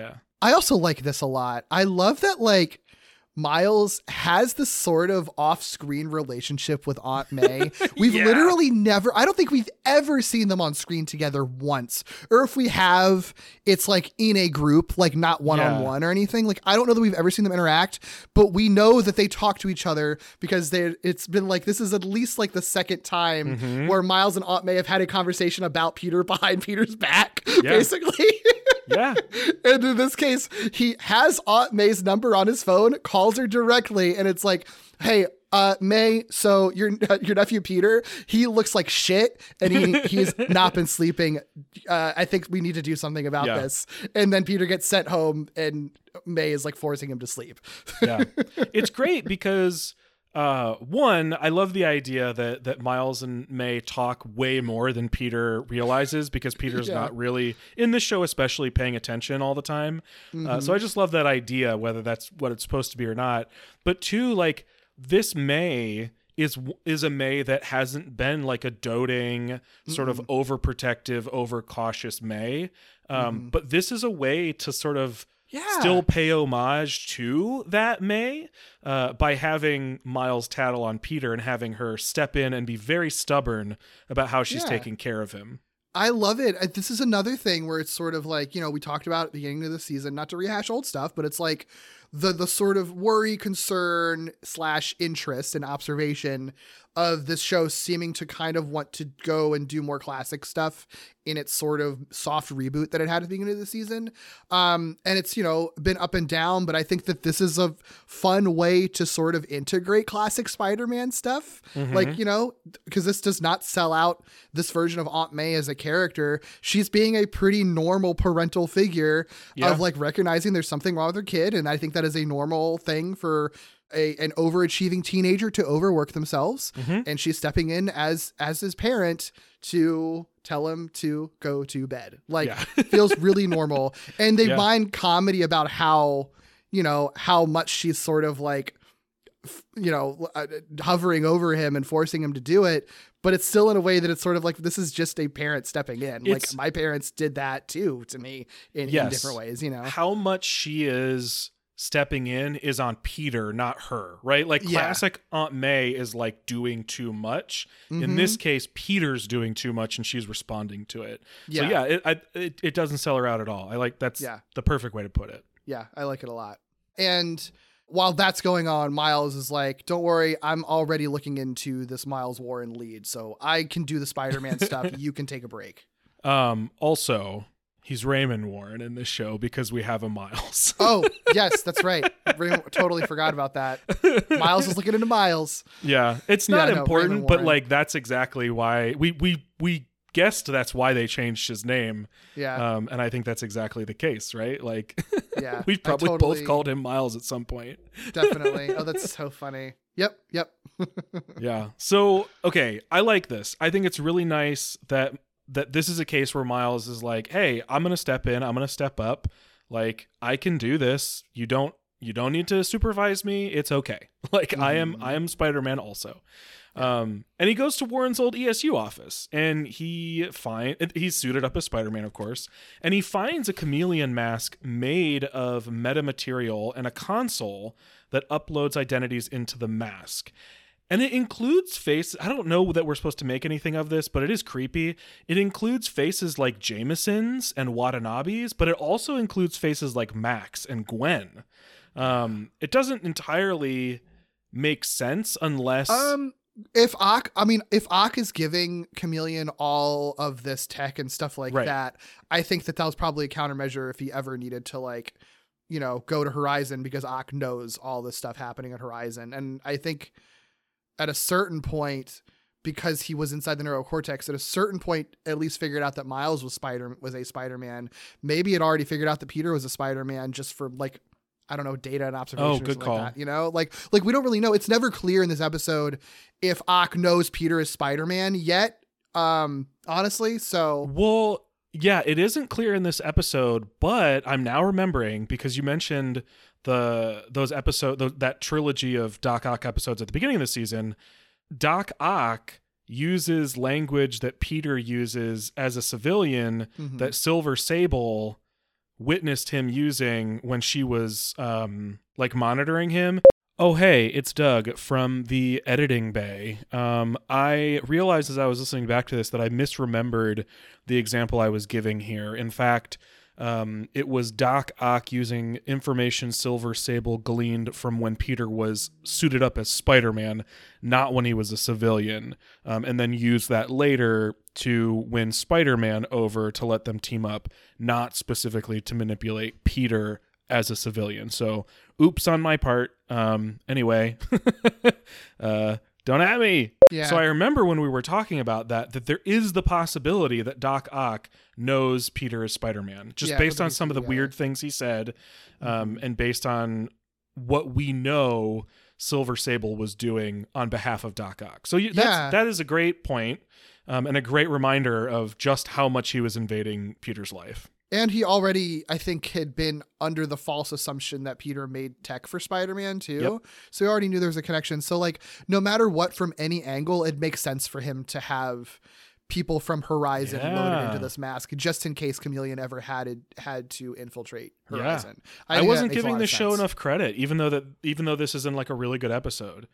I also like this a lot. I love that, like, Miles has this sort of off-screen relationship with Aunt May. We've Yeah. literally never, I don't think we've ever seen them on screen together once. Or if we have, it's like in a group, like not one-on-one Yeah. or anything. Like, I don't know that we've ever seen them interact, but we know that they talk to each other because they it's been like, this is at least like the second time Mhm. where Miles and Aunt May have had a conversation about Peter behind Peter's back, Yeah. basically. Yeah. And in this case, he has Aunt May's number on his phone, calls her directly, and it's like, hey, uh, May, so your your nephew Peter, he looks like shit, and he he's not been sleeping. Uh, I think we need to do something about Yeah. this. And then Peter gets sent home, and May is like forcing him to sleep. Yeah. It's great because uh one, I love the idea that that Miles and May talk way more than Peter realizes, because Peter's Yeah. not really in this show especially paying attention all the time. Uh, Mhm. so I just love that idea, whether that's what it's supposed to be or not. But two, like, this May is is a May that hasn't been like a doting, sort of overprotective, overcautious May. Um, Mhm. But this is a way to sort of Yeah. still pay homage to that May uh, by having Miles tattle on Peter and having her step in and be very stubborn about how she's Yeah. taking care of him. I love it. Uh, This is another thing where it's sort of like, you know, we talked about at the beginning of the season, not to rehash old stuff, but it's like the the sort of worry, concern, slash interest and observation of this show seeming to kind of want to go and do more classic stuff in its sort of soft reboot that it had at the beginning of the season. Um, and it's, you know, been up and down, but I think that this is a fun way to sort of integrate classic Spider-Man stuff. Mhm. Like, you know, because this does not sell out this version of Aunt May as a character. She's being a pretty normal parental figure Yeah. of like recognizing there's something wrong with her kid. And I think that is a normal thing for a, an overachieving teenager to overwork themselves. Mhm. And she's stepping in as, as his parent to tell him to go to bed. Like, Yeah. feels really normal. And they Yeah. mind comedy about how, you know, how much she's sort of like, f- you know, uh, hovering over him and forcing him to do it. But it's still in a way that it's sort of like, this is just a parent stepping in. It's- like, my parents did that too to me in, in Yes. different ways, you know? How much she is stepping in is on Peter, not her, right? Like, Yeah. classic Aunt May is like doing too much. In Mhm. this case, Peter's doing too much and she's responding to it. So Yeah. yeah, it, I, it, it doesn't sell her out at all. I like, that's Yeah. the perfect way to put it. Yeah, I like it a lot. And while that's going on, Miles is like, don't worry, I'm already looking into this Miles Warren lead, so I can do the Spider-Man stuff. You can take a break. Um, also, he's Raymond Warren in this show because we have a Miles. Oh, yes, that's right. Ray- totally forgot about that. Miles is looking into Miles. Yeah, it's not Yeah, no, important, Raymond but Warren. like that's exactly why we we we guessed that's why they changed his name. Yeah. Um, and I think that's exactly the case, right? Like, Yeah, we I probably totally- both called him Miles at some point. Definitely. Oh, that's so funny. Yep, yep. Yeah. So, okay, I like this. I think it's really nice that that this is a case where Miles is like, "Hey, I'm going to step in. I'm going to step up. Like, I can do this. You don't you don't need to supervise me. It's okay. Like, I am I am Spider-Man also." Um, and he goes to Warren's old E S U office, and he find he's suited up as Spider-Man, of course, and he finds a chameleon mask made of metamaterial and a console that uploads identities into the mask. And it includes faces. I don't know that we're supposed to make anything of this, but it is creepy. It includes faces like Jameson's and Watanabe's, but it also includes faces like Max and Gwen. Um, it doesn't entirely make sense unless Um, if Ock, I mean, if Ock is giving Chameleon all of this tech and stuff like Right. that, I think that that was probably a countermeasure if he ever needed to, like, you know, go to Horizon, because Ock knows all this stuff happening at Horizon. And I think at a certain point, because he was inside the neurocortex, at a certain point, at least figured out that Miles was Spider was a Spider-Man. Maybe it already figured out that Peter was a Spider-Man just for, like, I don't know, data and observation. Oh, or good something call. Like that, you know, like, like we don't really know. It's never clear in this episode if Ock knows Peter is Spider-Man yet. Um, honestly. So, Well, yeah, it isn't clear in this episode, but I'm now remembering because you mentioned the those episode th- that trilogy of Doc Ock episodes at the beginning of the season. Doc Ock uses language that Peter uses as a civilian Mhm. that Silver Sable witnessed him using when she was um, like monitoring him. Oh, hey, it's Doug from the editing bay. Um, I realized as I was listening back to this that I misremembered the example I was giving here. In fact, um, it was Doc Ock using information Silver Sable gleaned from when Peter was suited up as Spider-Man, not when he was a civilian, um, and then used that later to win Spider-Man over to let them team up, not specifically to manipulate Peter as a civilian. So oops on my part. Um, anyway, uh, don't at me. Yeah. So I remember when we were talking about that, that there is the possibility that Doc Ock knows Peter as Spider-Man, just Yeah, based put on the some of the two weird things he said, um, and based on what we know Silver Sable was doing on behalf of Doc Ock. So you, that's, Yeah. that is a great point, um, and a great reminder of just how much he was invading Peter's life. And he already, I think, had been under the false assumption that Peter made tech for Spider-Man too. Yep. So he already knew there was a connection. So like, no matter what, from any angle, it makes sense for him to have people from Horizon Yeah. loaded into this mask, just in case Chameleon ever had had to infiltrate Horizon. I, think that wasn't makes a giving lot the of show sense. enough credit, even though that even though this isn't like a really good episode.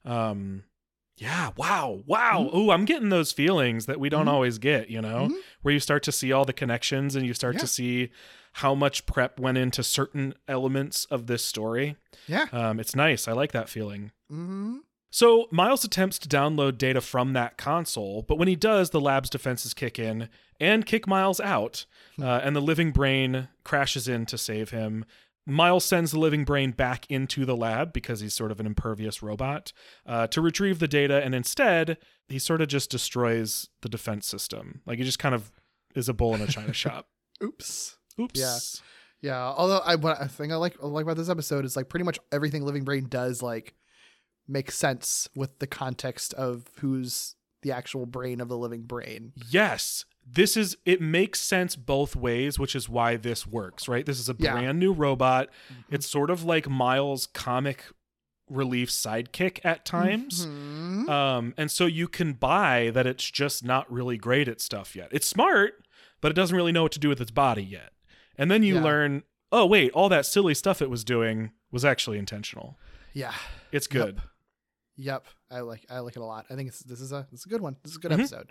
Um, yeah, wow, wow. Mm-hmm. Ooh, I'm getting those feelings that we don't Mhm. always get, you know, Mhm. where you start to see all the connections and you start Yeah. to see how much prep went into certain elements of this story. Yeah. Um, it's nice. I like that feeling. Mm-hmm. So Miles attempts to download data from that console, but when he does, the lab's defenses kick in and kick Miles out, uh, and the living brain crashes in to save him. Miles sends the living brain back into the lab because he's sort of an impervious robot uh, to retrieve the data, and instead he sort of just destroys the defense system. Like he just kind of is a bull in a china shop. Oops. Oops. Yeah. Yeah. Although I, what I think I like, I like about this episode is like pretty much everything Living Brain does like make sense with the context of who's the actual brain of the living brain. Yes. This is, it makes sense both ways, which is why this works, right? This is a Yeah. brand new robot. It's sort of like Miles' comic relief sidekick at times. Mhm. Um, and so you can buy that it's just not really great at stuff yet. It's smart, but it doesn't really know what to do with its body yet. And then you Yeah. learn, oh, wait, all that silly stuff it was doing was actually intentional. Yeah. It's good. Yep. Yep. I like I like it a lot. I think it's this is a this is a good one. This is a good Mhm. episode.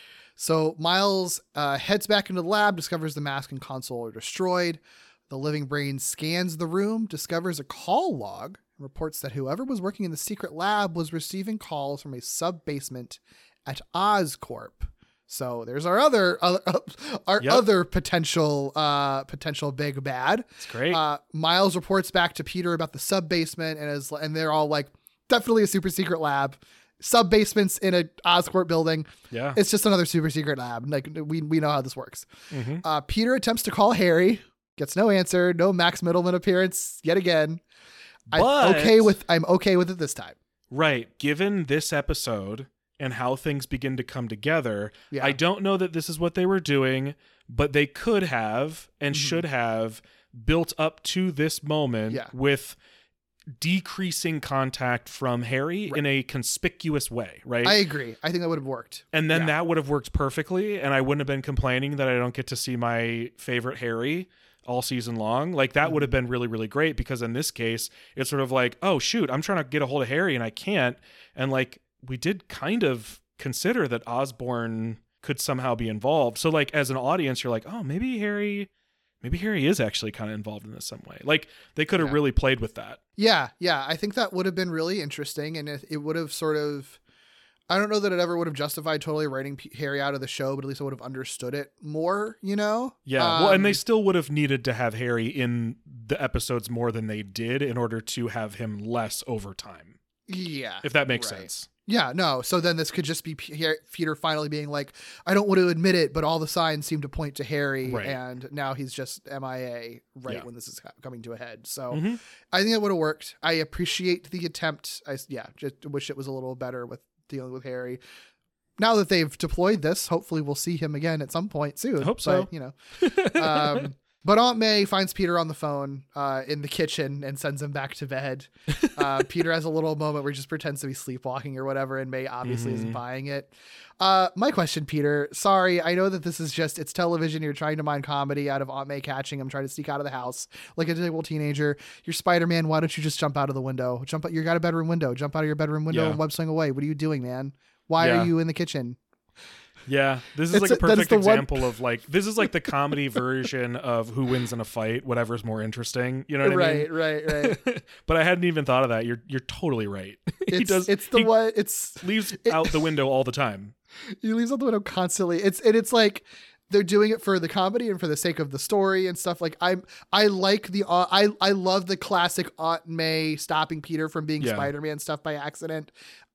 So Miles uh, heads back into the lab, discovers the mask and console are destroyed. The living brain scans the room, discovers a call log, and reports that whoever was working in the secret lab was receiving calls from a sub basement at Oscorp. So there's our other uh, our Yep. other potential uh, potential big bad. It's great. Uh, Miles reports back to Peter about the sub basement, and is and they're all like, definitely a super secret lab. Sub basements in a Oscorp building. Yeah. It's just another super secret lab. Like we we know how this works. Mhm. Uh, Peter attempts to call Harry, gets no answer. No Max Middleman appearance yet again. I'm But- okay with I'm okay with it this time. Right. Given this episode and how things begin to come together, Yeah. I don't know that this is what they were doing, but they could have and Mhm. should have built up to this moment Yeah. with decreasing contact from Harry in a conspicuous way, right? I agree. I think that would have worked. And then Yeah. that would have worked perfectly, and I wouldn't have been complaining that I don't get to see my favorite Harry all season long. Like that would have been really, really great, because in this case, it's sort of like, oh shoot, I'm trying to get a hold of Harry and I can't. And like we did kind of consider that Osborn could somehow be involved. So like as an audience, you're like, oh, maybe Harry, maybe Harry is actually kind of involved in this some way. Like they could have Yeah. really played with that. Yeah, yeah. I think that would have been really interesting, and it, it would have sort of. I don't know that it ever would have justified totally writing P- Harry out of the show, but at least I would have understood it more. You know? Yeah. well, and they Um, still would have needed to have Harry in the episodes more than they did in order to have him less over time. Yeah. If that makes right. sense. Yeah, no. So then this could just be P- Har- Peter finally being like, I don't want to admit it, but all the signs seem to point to Harry. Right. And now he's just M I A right Yeah. when this is ha- coming to a head. So Mhm. I think it would have worked. I appreciate the attempt. I, s- yeah, just wish it was a little better with dealing with Harry. Now that they've deployed this, hopefully we'll see him again at some point soon. I hope so. But, you know, um, But Aunt May finds Peter on the phone uh, in the kitchen and sends him back to bed. Uh, Peter has a little moment where he just pretends to be sleepwalking or whatever, and May obviously mm-hmm. isn't buying it. Uh, my question, Peter, sorry, I know that this is just, it's television. You're trying to mine comedy out of Aunt May catching him, trying to sneak out of the house like a typical teenager. You're Spider-Man. Why don't you just jump out of the window? Jump out. You got a bedroom window. Jump out of your bedroom window yeah. and web swing away. What are you doing, man? Why yeah. are you in the kitchen? Yeah, this is It's like a a- that is perfect the one- example of like, this is like the comedy version of who wins in a fight, whatever's more interesting. You know what I mean? Right, right, right. But I hadn't even thought of that. You're you're totally right. he It's, does. it's the he one, it's, leaves it- out the window all the time. he leaves out the window constantly. It's, and it's like, they're doing it for the comedy and for the sake of the story and stuff. Like I'm, I like the, uh, I, I love the classic Aunt May stopping Peter from being Yeah. Spider-Man stuff by accident.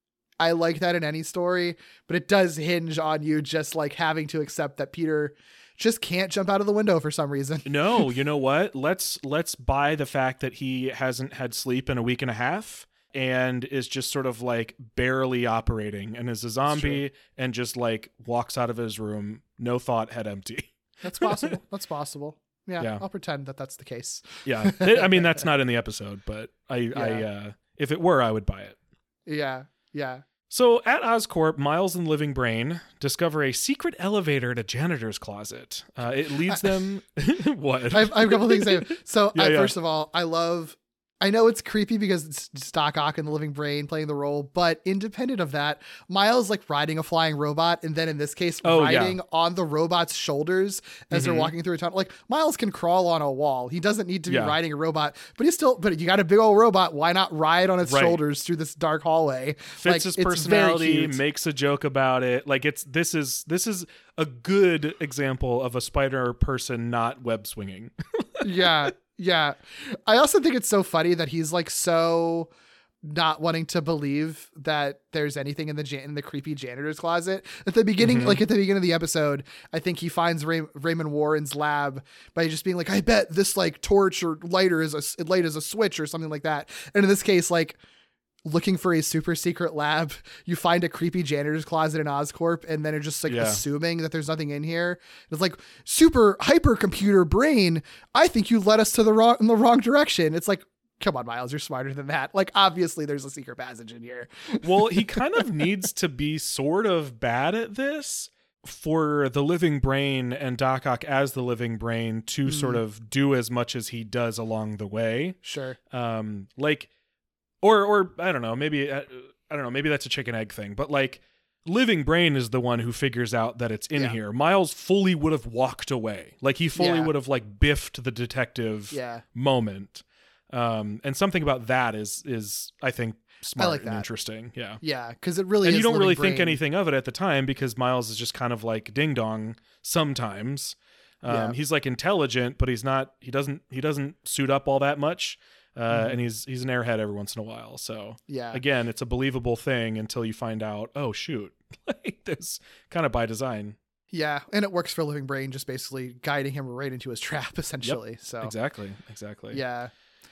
I like that in any story, but it does hinge on you just like having to accept that Peter just can't jump out of the window for some reason. No, you know what? Let's let's buy the fact that he hasn't had sleep in a week and a half and is just sort of like barely operating and is a zombie and just like walks out of his room, no thought, head empty. That's possible. That's possible. Yeah, Yeah. I'll pretend that that's the case. Yeah, I mean that's not in the episode, but I, Yeah. I uh, if it were, I would buy it. Yeah, yeah. So at Oscorp, Miles and Living Brain discover a secret elevator at a janitor's closet. Uh, it leads them. What? I have, I have a couple things to say. So, Yeah, I, yeah. first of all, I love. I know it's creepy because it's just Doc Ock and the Living Brain playing the role, but independent of that, Miles like riding a flying robot, and then in this case, Oh, yeah. riding on the robot's shoulders as they're Mhm. walking through a tunnel. Like Miles can crawl on a wall; he doesn't need to be Yeah. riding a robot. But he's still. But you got a big old robot. Why not ride on its Right. shoulders through this dark hallway? Fits Like, his it's very personality, cute. makes a joke about it. Like it's this is this is a good example of a spider person not web swinging. yeah, yeah. I also think it's so funny that he's like so not wanting to believe that there's anything in the jan- in the creepy janitor's closet. At the beginning, Mhm. like at the beginning of the episode, I think he finds Ray- Raymond Warren's lab by just being like, "I bet this like torch or lighter is a light is a switch or something like that." And in this case, like looking for a super secret lab, you find a creepy janitor's closet in Oscorp, and then are just like Yeah. assuming that there's nothing in here. It's like super hypercomputer brain. I think you led us to the wrong in the wrong direction. It's like, come on, Miles, you're smarter than that. Like, obviously, there's a secret passage in here. Well, he kind of needs to be sort of bad at this for the Living Brain and Doc Ock as the Living Brain to Mm. sort of do as much as he does along the way. Sure. Um, like, or or I don't know, maybe uh, I don't know, maybe that's a chicken egg thing, but like, Living Brain is the one who figures out that it's in Yeah. here. Miles fully would have walked away, like he fully Yeah. would have like biffed the detective Yeah. moment. Um, and something about that is is I think smart like and that. interesting. Yeah. Yeah, because it really And is you don't Living really think Brain. anything of it at the time because Miles is just kind of like ding dong sometimes. Um, Yeah. He's like intelligent, but he's not. He doesn't. He doesn't suit up all that much. Uh, Mhm. And he's he's an airhead every once in a while. So Yeah. again, it's a believable thing until you find out. Oh shoot, like this kind of by design. Yeah, and it works for Living Brain, just basically guiding him right into his trap, essentially. Yep, So exactly, exactly. yeah.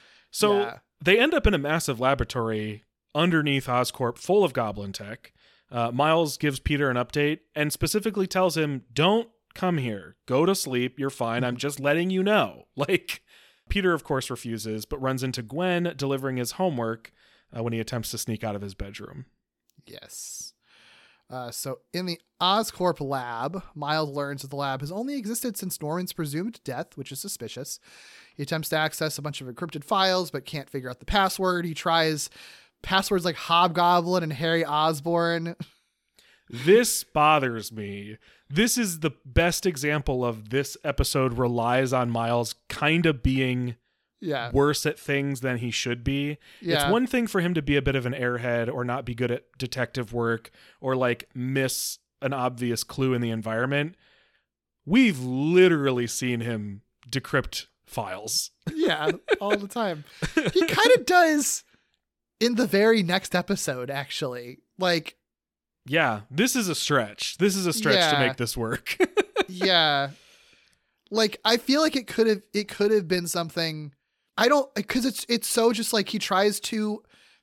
So Yeah. they end up in a massive laboratory underneath Oscorp full of goblin tech. Uh, Miles gives Peter an update and specifically tells him, don't come here. Go to sleep. You're fine. I'm just letting you know. Like, Peter, of course, refuses, but runs into Gwen delivering his homework uh, when he attempts to sneak out of his bedroom. Yes. Uh, so in the Oscorp lab, Miles learns that the lab has only existed since Norman's presumed death, which is suspicious. He attempts to access a bunch of encrypted files, but can't figure out the password. He tries passwords like Hobgoblin and Harry Osborn. This bothers me. This is the best example of this episode relies on Miles kind of being Yeah. worse at things than he should be. Yeah. It's one thing for him to be a bit of an airhead or not be good at detective work or like miss an obvious clue in the environment. We've literally seen him decrypt files. Yeah, all the time. He kind of does in the very next episode, actually. Like, Yeah, this is a stretch. This is a stretch to Yeah. make this work. yeah. Like, I feel like it could have it could have been something. I don't, because it's it's so just like he tries to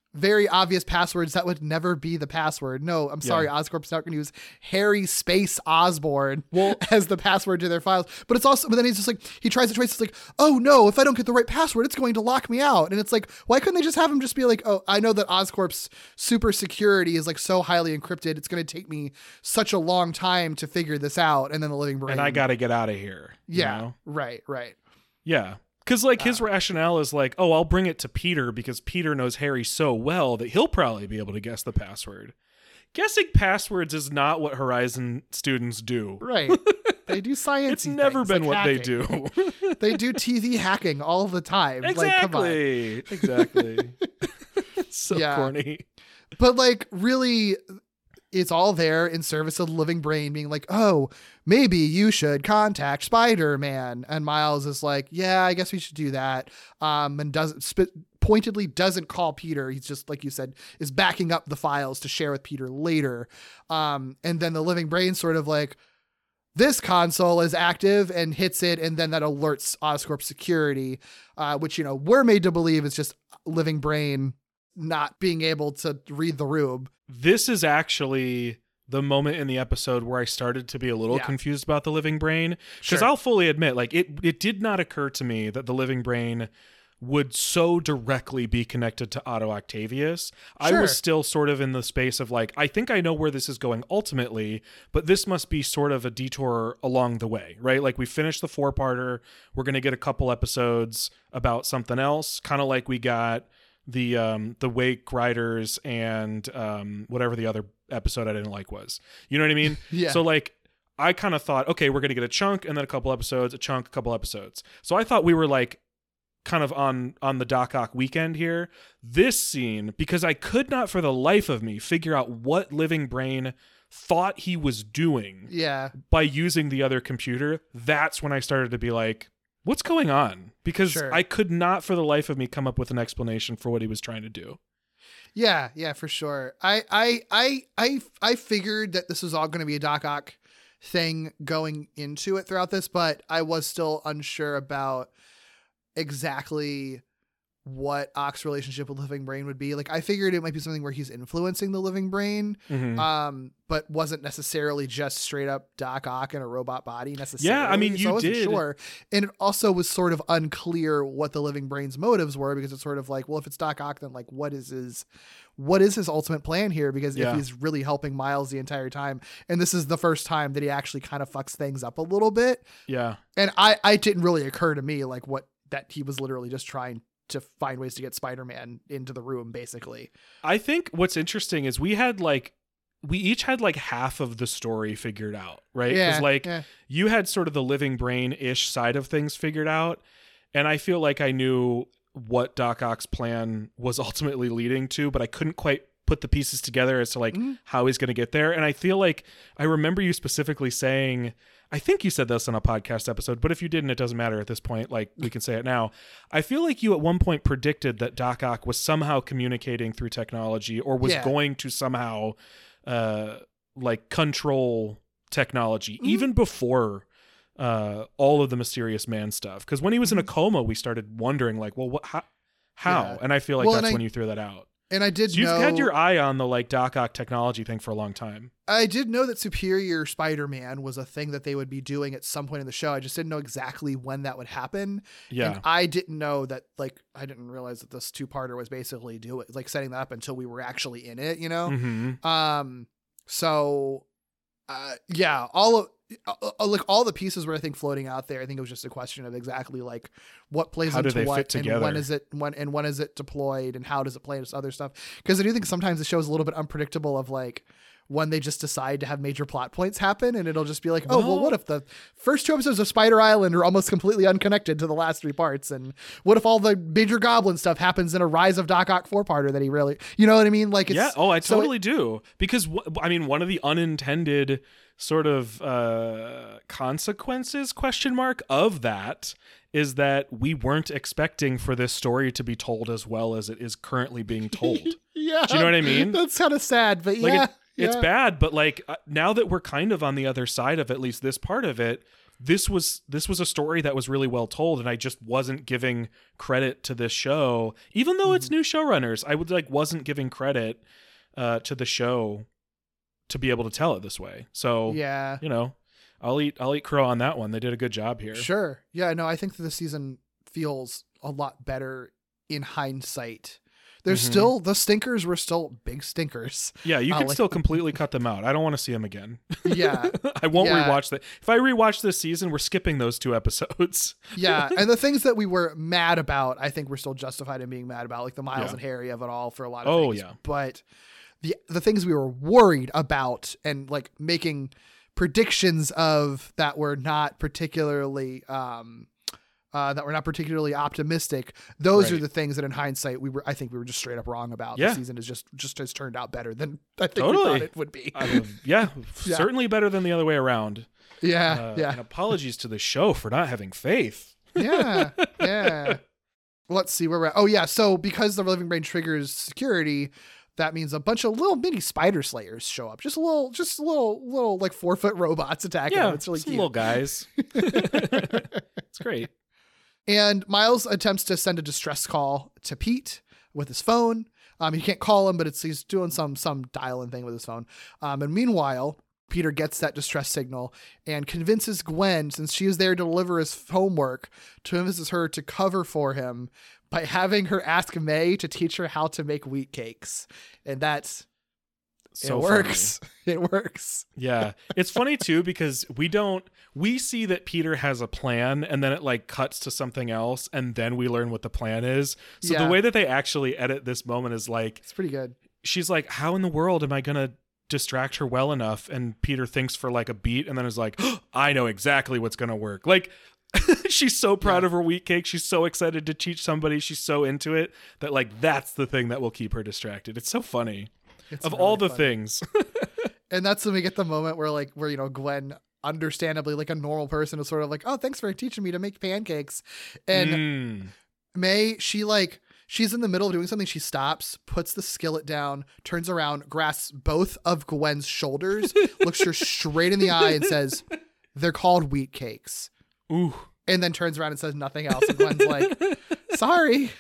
very obvious passwords that would never be the password. No, I'm sorry, Yeah. Oscorp's not going to use Harry Space Osborne well, as the password to their files. But it's also, but then he's just like, he tries to trace, it's like, oh no, if I don't get the right password, it's going to lock me out. And it's like, why couldn't they just have him just be like, oh, I know that Oscorp's super security is like so highly encrypted, it's going to take me such a long time to figure this out. And then the living brain. And I got to get out of here. you Yeah, know? right, right. Yeah. Because, like, his rationale is like, oh, I'll bring it to Peter because Peter knows Harry so well that he'll probably be able to guess the password. Guessing passwords is not what Horizon students do. Right. They do science. It's never been like what hacking. they do. They do T V hacking all the time. Exactly. Like, come on. Exactly. It's so Yeah. corny. But like, really, it's all there in service of the living brain being like, oh, maybe you should contact Spider-Man. And Miles is like, yeah, I guess we should do that. Um, and doesn't sp- pointedly doesn't call Peter. He's just, like you said, is backing up the files to share with Peter later. Um, and then the living brain sort of like, this console is active and hits it. And then that alerts Oscorp security, uh, which, you know, we're made to believe is just living brain not being able to read the room. This is actually the moment in the episode where I started to be a little Yeah. confused about the living brain. Because Sure. I'll fully admit, like, it, it did not occur to me that the living brain would so directly be connected to Otto Octavius. I Sure. was still sort of in the space of like, I think I know where this is going ultimately, but this must be sort of a detour along the way, right? Like we finished the four-parter. We're going to get a couple episodes about something else, kind of like we got the um the Wake Riders and um whatever the other episode I didn't like was. You know what I mean? Yeah. So like I kind of thought, okay, we're going to get a chunk and then a couple episodes, a chunk, a couple episodes. So I thought we were like kind of on on the Doc Ock weekend here. This scene, because I could not for the life of me figure out what living brain thought he was doing Yeah. by using the other computer, that's when I started to be like, what's going on? Because Sure. I could not for the life of me come up with an explanation for what he was trying to do. Yeah, yeah, for sure. I, I, I, I, I figured that this was all going to be a Doc Ock thing going into it throughout this, but I was still unsure about exactly what Ock's relationship with living brain would be. Like I figured it might be something where he's influencing the living brain, Mhm. um, but wasn't necessarily just straight up Doc Ock in a robot body necessarily. Yeah, I mean, you so I wasn't did. sure. And it also was sort of unclear what the living brain's motives were, because it's sort of like, well, if it's Doc Ock, then like, what is his, what is his ultimate plan here? Because Yeah. if he's really helping Miles the entire time, and this is the first time that he actually kind of fucks things up a little bit. Yeah. And I, I didn't really occur to me like what, that he was literally just trying to find ways to get Spider-Man into the room, basically. I think what's interesting is we had like, we each had like half of the story figured out, right? Yeah, Because like yeah. you had sort of the living brain-ish side of things figured out. And I feel like I knew what Doc Ock's plan was ultimately leading to, but I couldn't quite put the pieces together as to like Mm-hmm. how he's going to get there. And I feel like I remember you specifically saying, I think you said this on a podcast episode, but if you didn't, it doesn't matter at this point. Like we can say it now. I feel like you at one point predicted that Doc Ock was somehow communicating through technology or was Yeah. going to somehow uh, like control technology Mm-hmm. even before uh, all of the Mysterious Man stuff. Because when he was in a Mm-hmm. coma, we started wondering like, well, what, how? how? Yeah. And I feel like Well, that's and I- when you threw that out. And I did So you've know, had your eye on the like Doc Ock technology thing for a long time. I did know that Superior Spider-Man was a thing that they would be doing at some point in the show. I just didn't know exactly when that would happen. Yeah. And I didn't know that, like, I didn't realize that this two-parter was basically do it, like setting that up until we were actually in it, you know? Mhm. Um, so, uh, yeah, all of, uh, uh, like all the pieces were, I think, floating out there. I think it was just a question of exactly like what plays How do into they what fit and when together? is it when and when is it deployed and how does it play into other stuff? Because I do think sometimes the show is a little bit unpredictable of like when they just decide to have major plot points happen, and it'll just be like, oh, well, Well- what if the first two episodes of Spider Island are almost completely unconnected to the last three parts? And what if all the major Goblin stuff happens in a Rise of Doc Ock four-parter that he really, you know what I mean? Like, it's, Yeah. Oh, I so it- totally do. Because wh- I mean, one of the unintended sort of uh, consequences question mark of that is that we weren't expecting for this story to be told as well as it is currently being told. yeah, Do you know what I mean? That's kind of sad, but Like yeah, it, it's yeah. bad, but like uh, now that we're kind of on the other side of at least this part of it, this was this was a story that was really well told, and I just wasn't giving credit to this show, even though mm-hmm. it's new showrunners. I would like wasn't giving credit uh, to the show to be able to tell it this way. So yeah, you know, I'll eat I'll eat crow on that one. They did a good job here. Sure. Yeah. No, I think that the season feels a lot better in hindsight. There's mm-hmm. still the stinkers were still big stinkers. Yeah, you uh, can like, still completely cut them out. I don't want to see them again. Yeah, I won't yeah. rewatch that. If I rewatch this season, we're skipping those two episodes. Yeah, and the things that we were mad about, I think we're still justified in being mad about, like the Miles yeah. and Harry of it all for a lot of oh, things. yeah. But the the things we were worried about and like making predictions of that were not particularly um uh that were not particularly optimistic, those right. are the things that in hindsight we were I think we were just straight up wrong about. Yeah. The season is just just has turned out better than I think totally. we thought it would be. I mean, yeah, yeah, certainly better than the other way around. Yeah, uh, yeah. And apologies to the show for not having faith. Yeah, yeah. Let's see where we're at. Oh yeah, so because the Living Brain triggers security, that means a bunch of little mini spider slayers show up. Just a little, just a little, little like four foot robots attacking Yeah, them. It's really cute. Little guys. It's great. And Miles attempts to send a distress call to Pete with his phone. Um, he can't call him, but it's he's doing some some dialing thing with his phone. Um, and meanwhile, Peter gets that distress signal and convinces Gwen, since she is there to deliver his homework, to convinces her to cover for him by having her ask May to teach her how to make wheat cakes. And that's so it works. Funny. It works. Yeah. It's funny too, because we don't, we see that Peter has a plan and then it like cuts to something else. And then we learn what the plan is. So yeah. the way that they actually edit this moment is like, it's pretty good. She's like, how in the world am I going to distract her well enough? And Peter thinks for like a beat and then is like, oh, I know exactly what's going to work. Like, she's so proud yeah. of her wheat cake. She's so excited to teach somebody. She's so into it that like that's the thing that will keep her distracted. It's so funny. It's of really all the funny. things. And that's when we get the moment where like where you know Gwen, understandably like a normal person, is sort of like, oh, thanks for teaching me to make pancakes. And mm. May, she like she's in the middle of doing something. She stops, puts the skillet down, turns around, grasps both of Gwen's shoulders, looks her straight in the eye and says, they're called wheat cakes. Ooh. And then turns around and says nothing else. And Gwen's like, sorry.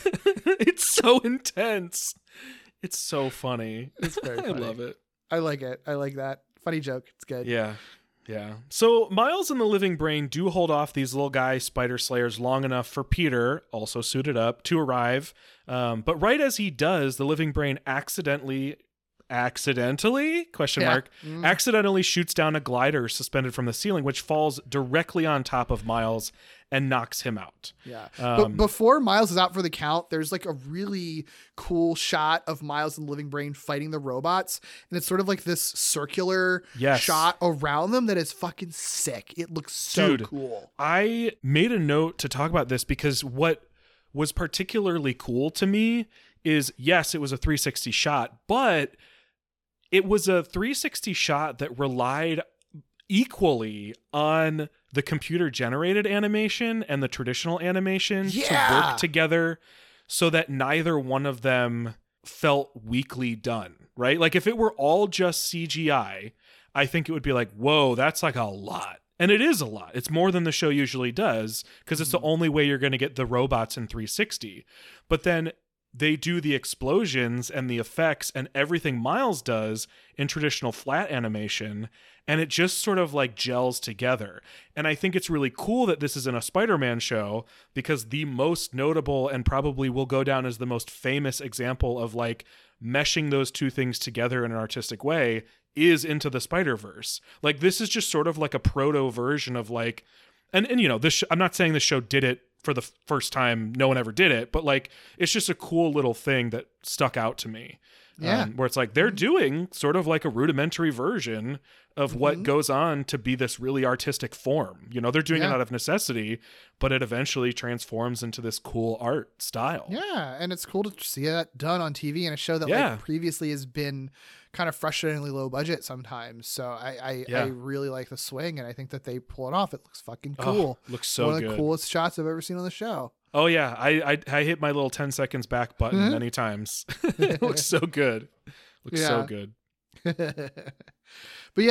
It's so intense. It's so funny. It's very funny. I love it. I like it. I like that. Funny joke. It's good. Yeah. Yeah. So Miles and the Living Brain do hold off these little guy spider slayers long enough for Peter, also suited up, to arrive. Um, but right as he does, the Living Brain accidentally accidentally question yeah. mark mm. accidentally shoots down a glider suspended from the ceiling, which falls directly on top of Miles and knocks him out. Yeah. Um, but before Miles is out for the count, there's like a really cool shot of Miles and the Living Brain fighting the robots. And it's sort of like this circular yes. shot around them that is fucking sick. It looks so Dude, cool. I made a note to talk about this because what was particularly cool to me is, yes, it was a three sixty shot, but it was a three sixty shot that relied equally on the computer generated animation and the traditional animation yeah. to work together so that neither one of them felt weakly done, right? Like if it were all just C G I, I think it would be like, whoa, that's like a lot. And it is a lot. It's more than the show usually does because it's the only way you're going to get the robots in three sixty. But then they do the explosions and the effects and everything Miles does in traditional flat animation, and it just sort of like gels together. And I think it's really cool that this is in a Spider-Man show, because the most notable and probably will go down as the most famous example of like meshing those two things together in an artistic way is Into the Spider-Verse. Like this is just sort of like a proto version of like, and, and you know, this sh- I'm not saying this show did it for the first time, no one ever did it, but like it's just a cool little thing that stuck out to me. Yeah. Um, where it's like they're doing sort of like a rudimentary version of mm-hmm. what goes on to be this really artistic form. You know, they're doing yeah. it out of necessity, but it eventually transforms into this cool art style. Yeah, and it's cool to see that done on T V in a show that Yeah. like previously has been kind of frustratingly low budget sometimes. So I I, Yeah. I really like the swing, and I think that they pull it off. It looks fucking cool. Oh, looks so One of good. the coolest shots I've ever seen on the show. Oh yeah, I, I I hit my little ten seconds back button Mhm. many times. It looks so good. Looks so Yeah. good. But yeah,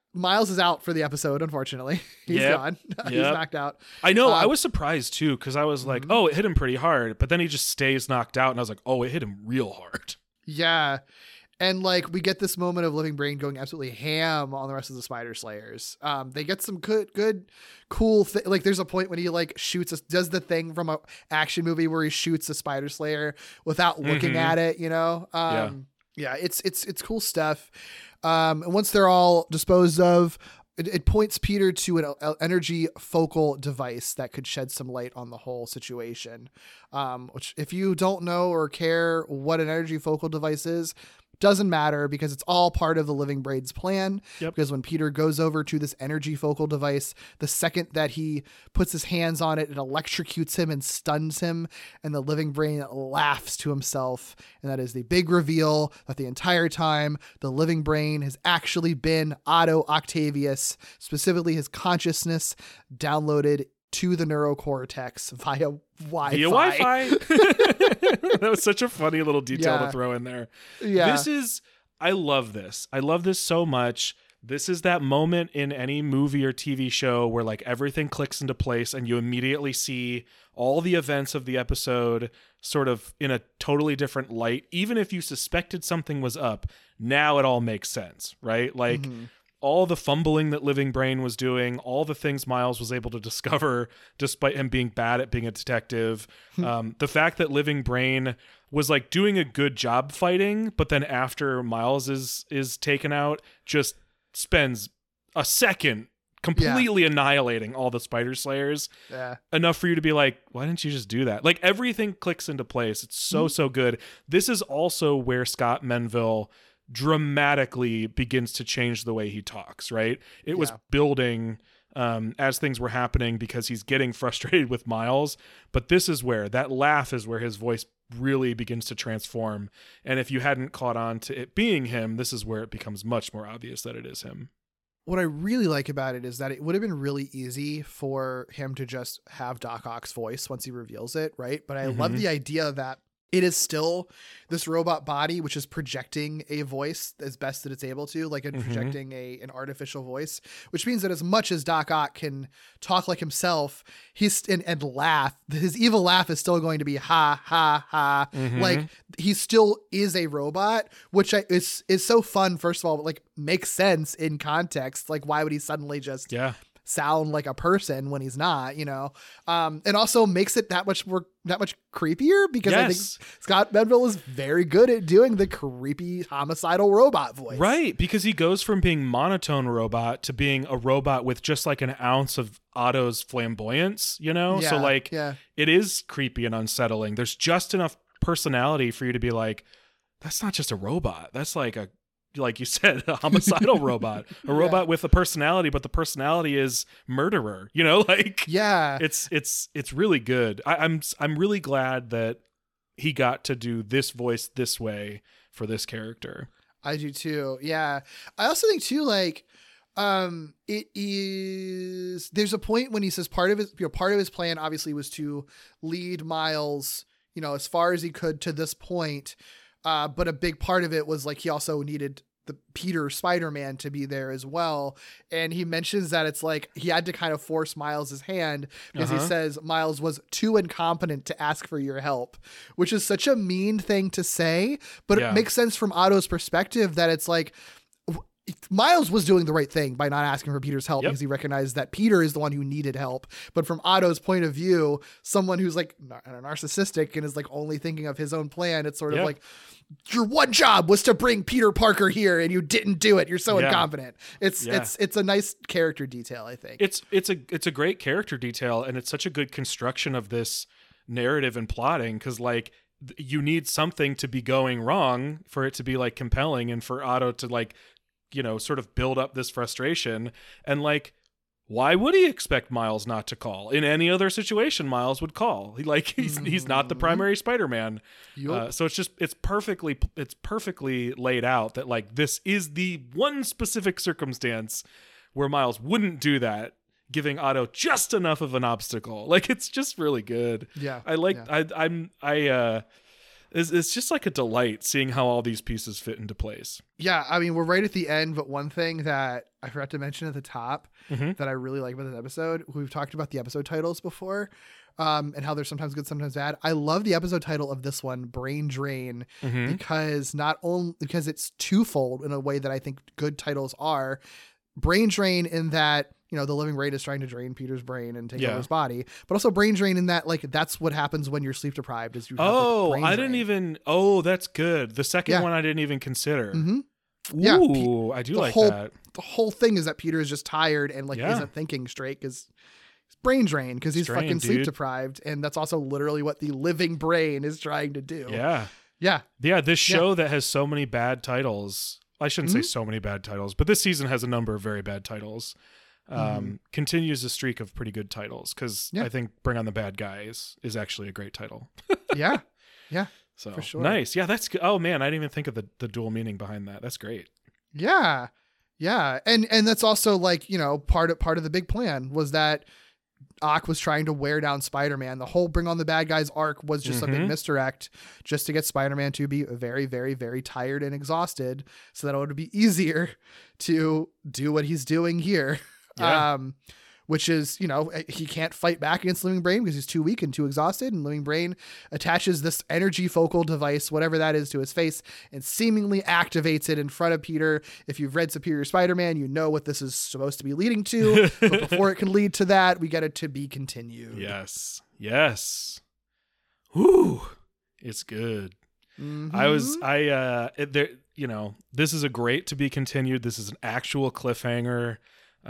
Miles is out for the episode, unfortunately. He's Yep. gone. He's Yep. knocked out. I know. Um, I was surprised too because I was like, "Oh, it hit him pretty hard," but then he just stays knocked out, and I was like, "Oh, it hit him real hard." Yeah. And like we get this moment of Living Brain going absolutely ham on the rest of the Spider Slayers. Um, they get some good, good, cool. Th- like there's a point when he like shoots, a, does the thing from a action movie where he shoots a Spider Slayer without looking Mhm. at it. You know, um, yeah. yeah, it's it's it's cool stuff. Um, and once they're all disposed of, it, it points Peter to an uh, energy focal device that could shed some light on the whole situation. Um, which, if you don't know or care what an energy focal device is, doesn't matter because it's all part of the Living Brain's plan. Yep. Because when Peter goes over to this energy focal device, the second that he puts his hands on it, it electrocutes him and stuns him. And the Living Brain laughs to himself. And that is the big reveal that the entire time the Living Brain has actually been Otto Octavius, specifically his consciousness downloaded to the neurocortex via Wi-Fi. Via Wi-Fi. That was such a funny little detail Yeah. to throw in there. Yeah. This is, I love this. I love this so much. This is that moment in any movie or T V show where like everything clicks into place and you immediately see all the events of the episode sort of in a totally different light. Even if you suspected something was up, now it all makes sense, right? Like, Mhm. all the fumbling that Living Brain was doing, all the things Miles was able to discover despite him being bad at being a detective. um, the fact that Living Brain was like doing a good job fighting, but then after Miles is is taken out, just spends a second completely annihilating all the Spider Slayers. Yeah. Enough for you to be like, why didn't you just do that? Like everything clicks into place. It's so, so good. This is also where Scott Menville dramatically begins to change the way he talks, right? It was Yeah. building um, as things were happening because he's getting frustrated with Miles. But this is where that laugh is where his voice really begins to transform. And if you hadn't caught on to it being him, this is where it becomes much more obvious that it is him. What I really like about it is that it would have been really easy for him to just have Doc Ock's voice once he reveals it, right? But I love Mhm. the idea that it is still this robot body, which is projecting a voice as best that it's able to, like in Mhm. projecting a an artificial voice, which means that as much as Doc Ock can talk like himself, he's and, and laugh, his evil laugh is still going to be ha ha ha. Mhm. Like he still is a robot, which I, is is so fun. First of all, but like makes sense in context. Like why would he suddenly just Yeah. sound like a person when he's not, you know? Um, and also makes it that much more, that much creepier because I Yes. think Scott Menville is very good at doing the creepy homicidal robot voice. Right, because he goes from being monotone robot to being a robot with just like an ounce of Otto's flamboyance, you know? So Yeah, like yeah. it is creepy and unsettling. There's just enough personality for you to be like, that's not just a robot. That's like a like you said, a homicidal robot. A robot with a personality, but the personality is murderer. You know, like Yeah. it's it's it's really good. I, I'm I'm really glad that he got to do this voice this way for this character. I do too. Yeah. I also think too, like, um, it is, there's a point when he says part of his, you know, part of his plan obviously was to lead Miles, you know, as far as he could to this point. Uh, but a big part of it was like, he also needed the Peter Spider-Man to be there as well. And he mentions that it's like, he had to kind of force Miles's hand because Uh-huh. he says Miles was too incompetent to ask for your help, which is such a mean thing to say, but Yeah. it makes sense from Otto's perspective that it's like, Miles was doing the right thing by not asking for Peter's help Yep. because he recognized that Peter is the one who needed help. But from Otto's point of view, someone who's like nar- narcissistic and is like only thinking of his own plan, it's sort Yeah. of like, your one job was to bring Peter Parker here and you didn't do it. You're so Yeah. incompetent. It's Yeah. it's it's a nice character detail, I think. It's it's a it's a great character detail, and it's such a good construction of this narrative and plotting because like th- you need something to be going wrong for it to be like compelling, and for Otto to like you know sort of build up this frustration. And like, why would he expect Miles not to call? In any other situation, Miles would call. He like he's he's not the primary Spider-Man. Yup. Uh, so it's just it's perfectly it's perfectly laid out that like this is the one specific circumstance where Miles wouldn't do that, giving Otto just enough of an obstacle. Like it's just really good. Yeah, I like yeah. I I'm I uh It's, it's just like a delight seeing how all these pieces fit into place. Yeah, I mean, we're right at the end, but one thing that I forgot to mention at the top Mhm. that I really like about this episode, we've talked about the episode titles before, um, and how they're sometimes good, sometimes bad. I love the episode title of this one, Brain Drain, Mhm. because not only because it's twofold in a way that I think good titles are. Brain Drain in that, you know, the living brain is trying to drain Peter's brain and take Yeah. over his body, but also brain drain in that, like, that's what happens when you're sleep deprived is you have, like, Oh, brain I drain. didn't even. Oh, that's good. The second Yeah. one I didn't even consider. Mhm. Ooh, Yeah, Pe- I do the like whole, that. The whole thing is that Peter is just tired and like Yeah. isn't thinking straight because he's brain drained because he's Drained, fucking sleep dude. deprived, and that's also literally what the living brain is trying to do. Yeah. Yeah. Yeah, this Yeah. show that has so many bad titles. I shouldn't Mhm. say so many bad titles, but this season has a number of very bad titles. Um, Mhm. Continues a streak of pretty good titles because Yeah. I think Bring on the Bad Guys is actually a great title. Yeah. Yeah. So For sure. nice. Yeah, that's good. Oh man, I didn't even think of the, the dual meaning behind that. That's great. Yeah. Yeah. And and that's also, like, you know, part of part of the big plan was that Ock was trying to wear down Spider-Man. The whole Bring on the Bad Guys arc was just a big Mhm. misdirect just to get Spider-Man to be very, very, very tired and exhausted so that it would be easier to do what he's doing here. Yeah. Um, which is, you know, he can't fight back against Living Brain because he's too weak and too exhausted. And Living Brain attaches this energy focal device, whatever that is, to his face and seemingly activates it in front of Peter. If you've read Superior Spider-Man, you know what this is supposed to be leading to. But before it can lead to that, we get it to be continued. Yes. Yes. Whoo. It's good. Mhm. I was I uh it, there you know, this is a great to be continued. This is an actual cliffhanger.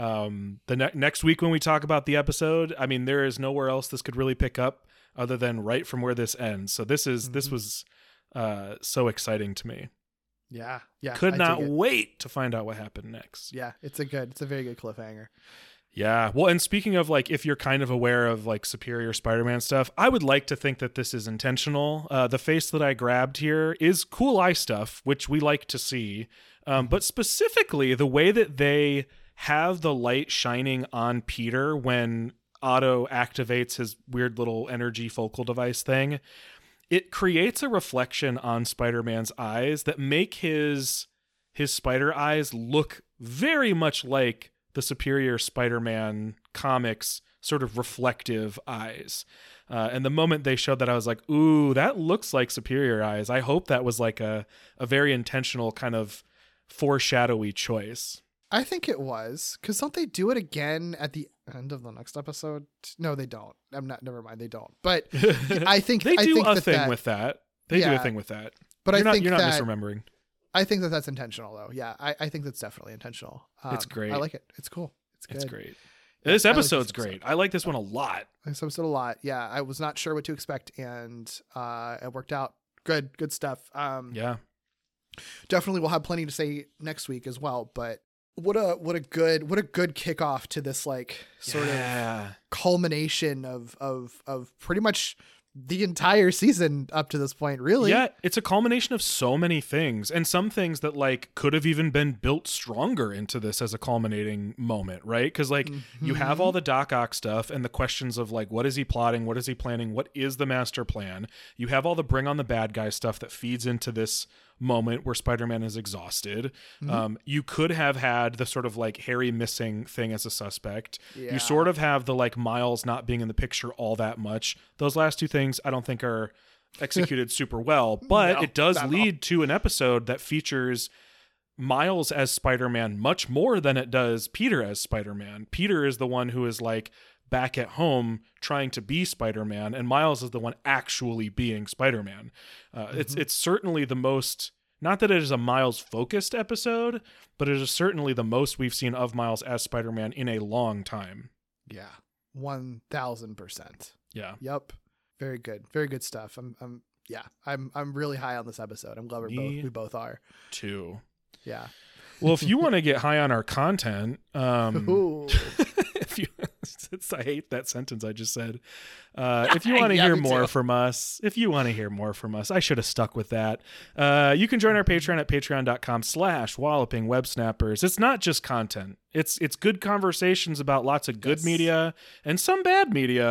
Um the ne- next week when we talk about the episode, I mean there is nowhere else this could really pick up other than right from where this ends. So this is this Mhm. was uh so exciting to me. Yeah. Yeah. Could I not dig it. wait to find out what happened next. Yeah. It's a good, it's a very good cliffhanger. Yeah. Well, and speaking of, like, if you're kind of aware of like Superior Spider-Man stuff, I would like to think that this is intentional. Uh, the face that I grabbed here is cool eye stuff, which we like to see. Um, but specifically, the way that they have the light shining on Peter when Otto activates his weird little energy focal device thing, it creates a reflection on Spider-Man's eyes that make his his spider eyes look very much like the Superior Spider-Man comics sort of reflective eyes. Uh, and the moment they showed that, I was like, ooh, that looks like Superior eyes. I hope that was like a, a very intentional kind of foreshadowy choice. I think it was, because don't they do it again at the end of the next episode? No, they don't. I'm not. Never mind, they don't. But I think they I do think a that thing that, with that. They do a Yeah. thing with that. But you're I not, think you're not that- misremembering. I think that that's intentional, though. Yeah, I, I think that's definitely intentional. It's Um, great. I like it. It's cool. It's good. It's great. Yeah, This I like this episode's episode. great. I like this one a lot. I like this episode a lot. Yeah, I was not sure what to expect, and uh, it worked out. Good, good stuff. Um, Yeah. definitely, we'll have plenty to say next week as well. But what a what a good what a good kickoff to this, like, sort Yeah. of culmination of of of pretty much the entire season up to this point. Really, Yeah, it's a culmination of so many things, and some things that like could have even been built stronger into this as a culminating moment, right? Because like you have all the Doc Ock stuff and the questions of like, what is he plotting? What is he planning? What is the master plan? You have all the Bring on the Bad Guy stuff that feeds into this moment where Spider-Man is exhausted. Mhm. Um, you could have had the sort of like Harry missing thing as a suspect. Yeah. You sort of have the like Miles not being in the picture all that much. Those last two things I don't think are executed super well, but No, it does not at lead to an episode that features Miles as Spider-Man much more than it does Peter as Spider-Man. Peter is the one who is like back at home trying to be Spider-Man, and Miles is the one actually being Spider-Man. Uh, It's it's certainly the most, not that it is a Miles focused episode, but it is certainly the most we've seen of Miles as Spider-Man in a long time. yeah, one thousand percent. Yeah. Yep. Very good. Very good stuff. I'm. I'm. Yeah. I'm. I'm really high on this episode. I'm glad we're Me both. We both are. Too. Yeah. Well, if you want to get high on our content, um, Ooh. if you, it's, I hate that sentence I just said. Uh, if you want to Yeah, hear me more too. from us, if you want to hear more from us, I should have stuck with that. Uh, you can join our Patreon at patreon.com slash walloping web snappers. It's not just content. It's, it's good conversations about lots of good Yes. media and some bad media.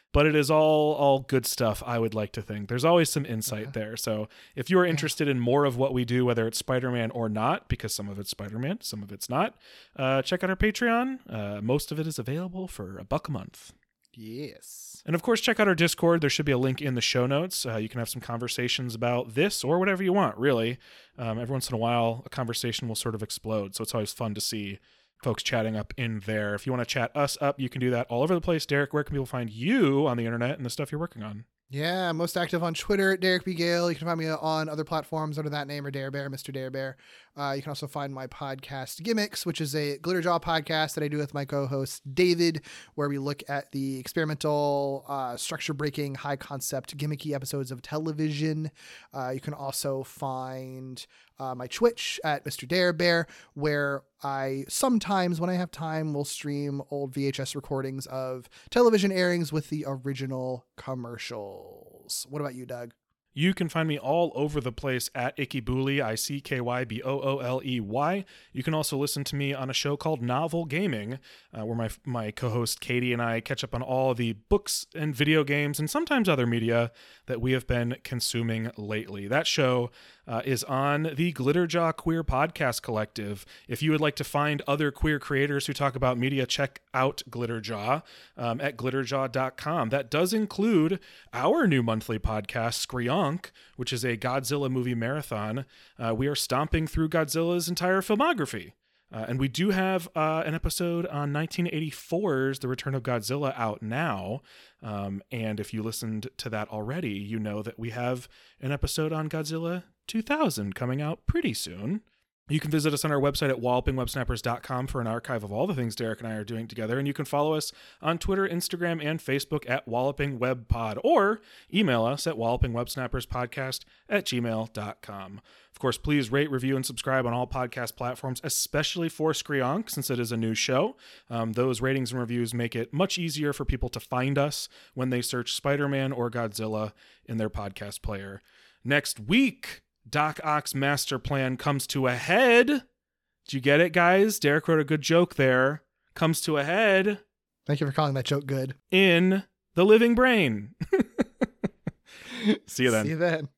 but it is all all good stuff, I would like to think. There's always some insight Okay. there. So if you are interested in more of what we do, whether it's Spider-Man or not, because some of it's Spider-Man, some of it's not, uh, check out our Patreon. Uh, most of it is available for a buck a month. Yes. And of course, check out our Discord. There should be a link in the show notes. Uh, you can have some conversations about this or whatever you want, really. Um, every once in a while, a conversation will sort of explode. So it's always fun to see folks chatting up in there. If you want to chat us up, you can do that all over the place. Derek, where can people find you on the internet and the stuff you're working on? Yeah, I'm most active on Twitter at Derek B. Gale. You can find me on other platforms under that name or Dare Bear, Mister Dare Bear. Uh, you can also find my podcast Gimmicks, which is a Glitterjaw podcast that I do with my co-host David, where we look at the experimental, uh, structure-breaking, high-concept, gimmicky episodes of television. Uh, you can also find uh, my Twitch at Mister Dare Bear, where I sometimes, when I have time, will stream old V H S recordings of television airings with the original commercials. What about you, Doug? You can find me all over the place at Icky Booley, I C K Y B O O L E Y. You can also listen to me on a show called Novel Gaming, uh, where my my co-host Katie and I catch up on all the books and video games and sometimes other media that we have been consuming lately. That show uh, is on the Glitterjaw Queer Podcast Collective. If you would like to find other queer creators who talk about media, check out Glitterjaw um, at glitterjaw dot com. That does include our new monthly podcast, Screonk, which is a Godzilla movie marathon. Uh, we are stomping through Godzilla's entire filmography. Uh, and we do have uh, an episode on nineteen eighty-four's The Return of Godzilla out now. Um, and if you listened to that already, you know that we have an episode on Godzilla two thousand coming out pretty soon. You can visit us on our website at walloping web snappers dot com for an archive of all the things Derek and I are doing together. And you can follow us on Twitter, Instagram, and Facebook at Walloping Web Pod, or email us at walloping web snappers podcast at gmail dot com. Of course, please rate, review, and subscribe on all podcast platforms, especially for Screonk, since it is a new show. Um, those ratings and reviews make it much easier for people to find us when they search Spider-Man or Godzilla in their podcast player. Next week, Doc Ock's master plan comes to a head. Did you get it, guys? Derek wrote a good joke there. Comes to a head. Thank you for calling that joke good. In The Living Brain. See you then. See you then.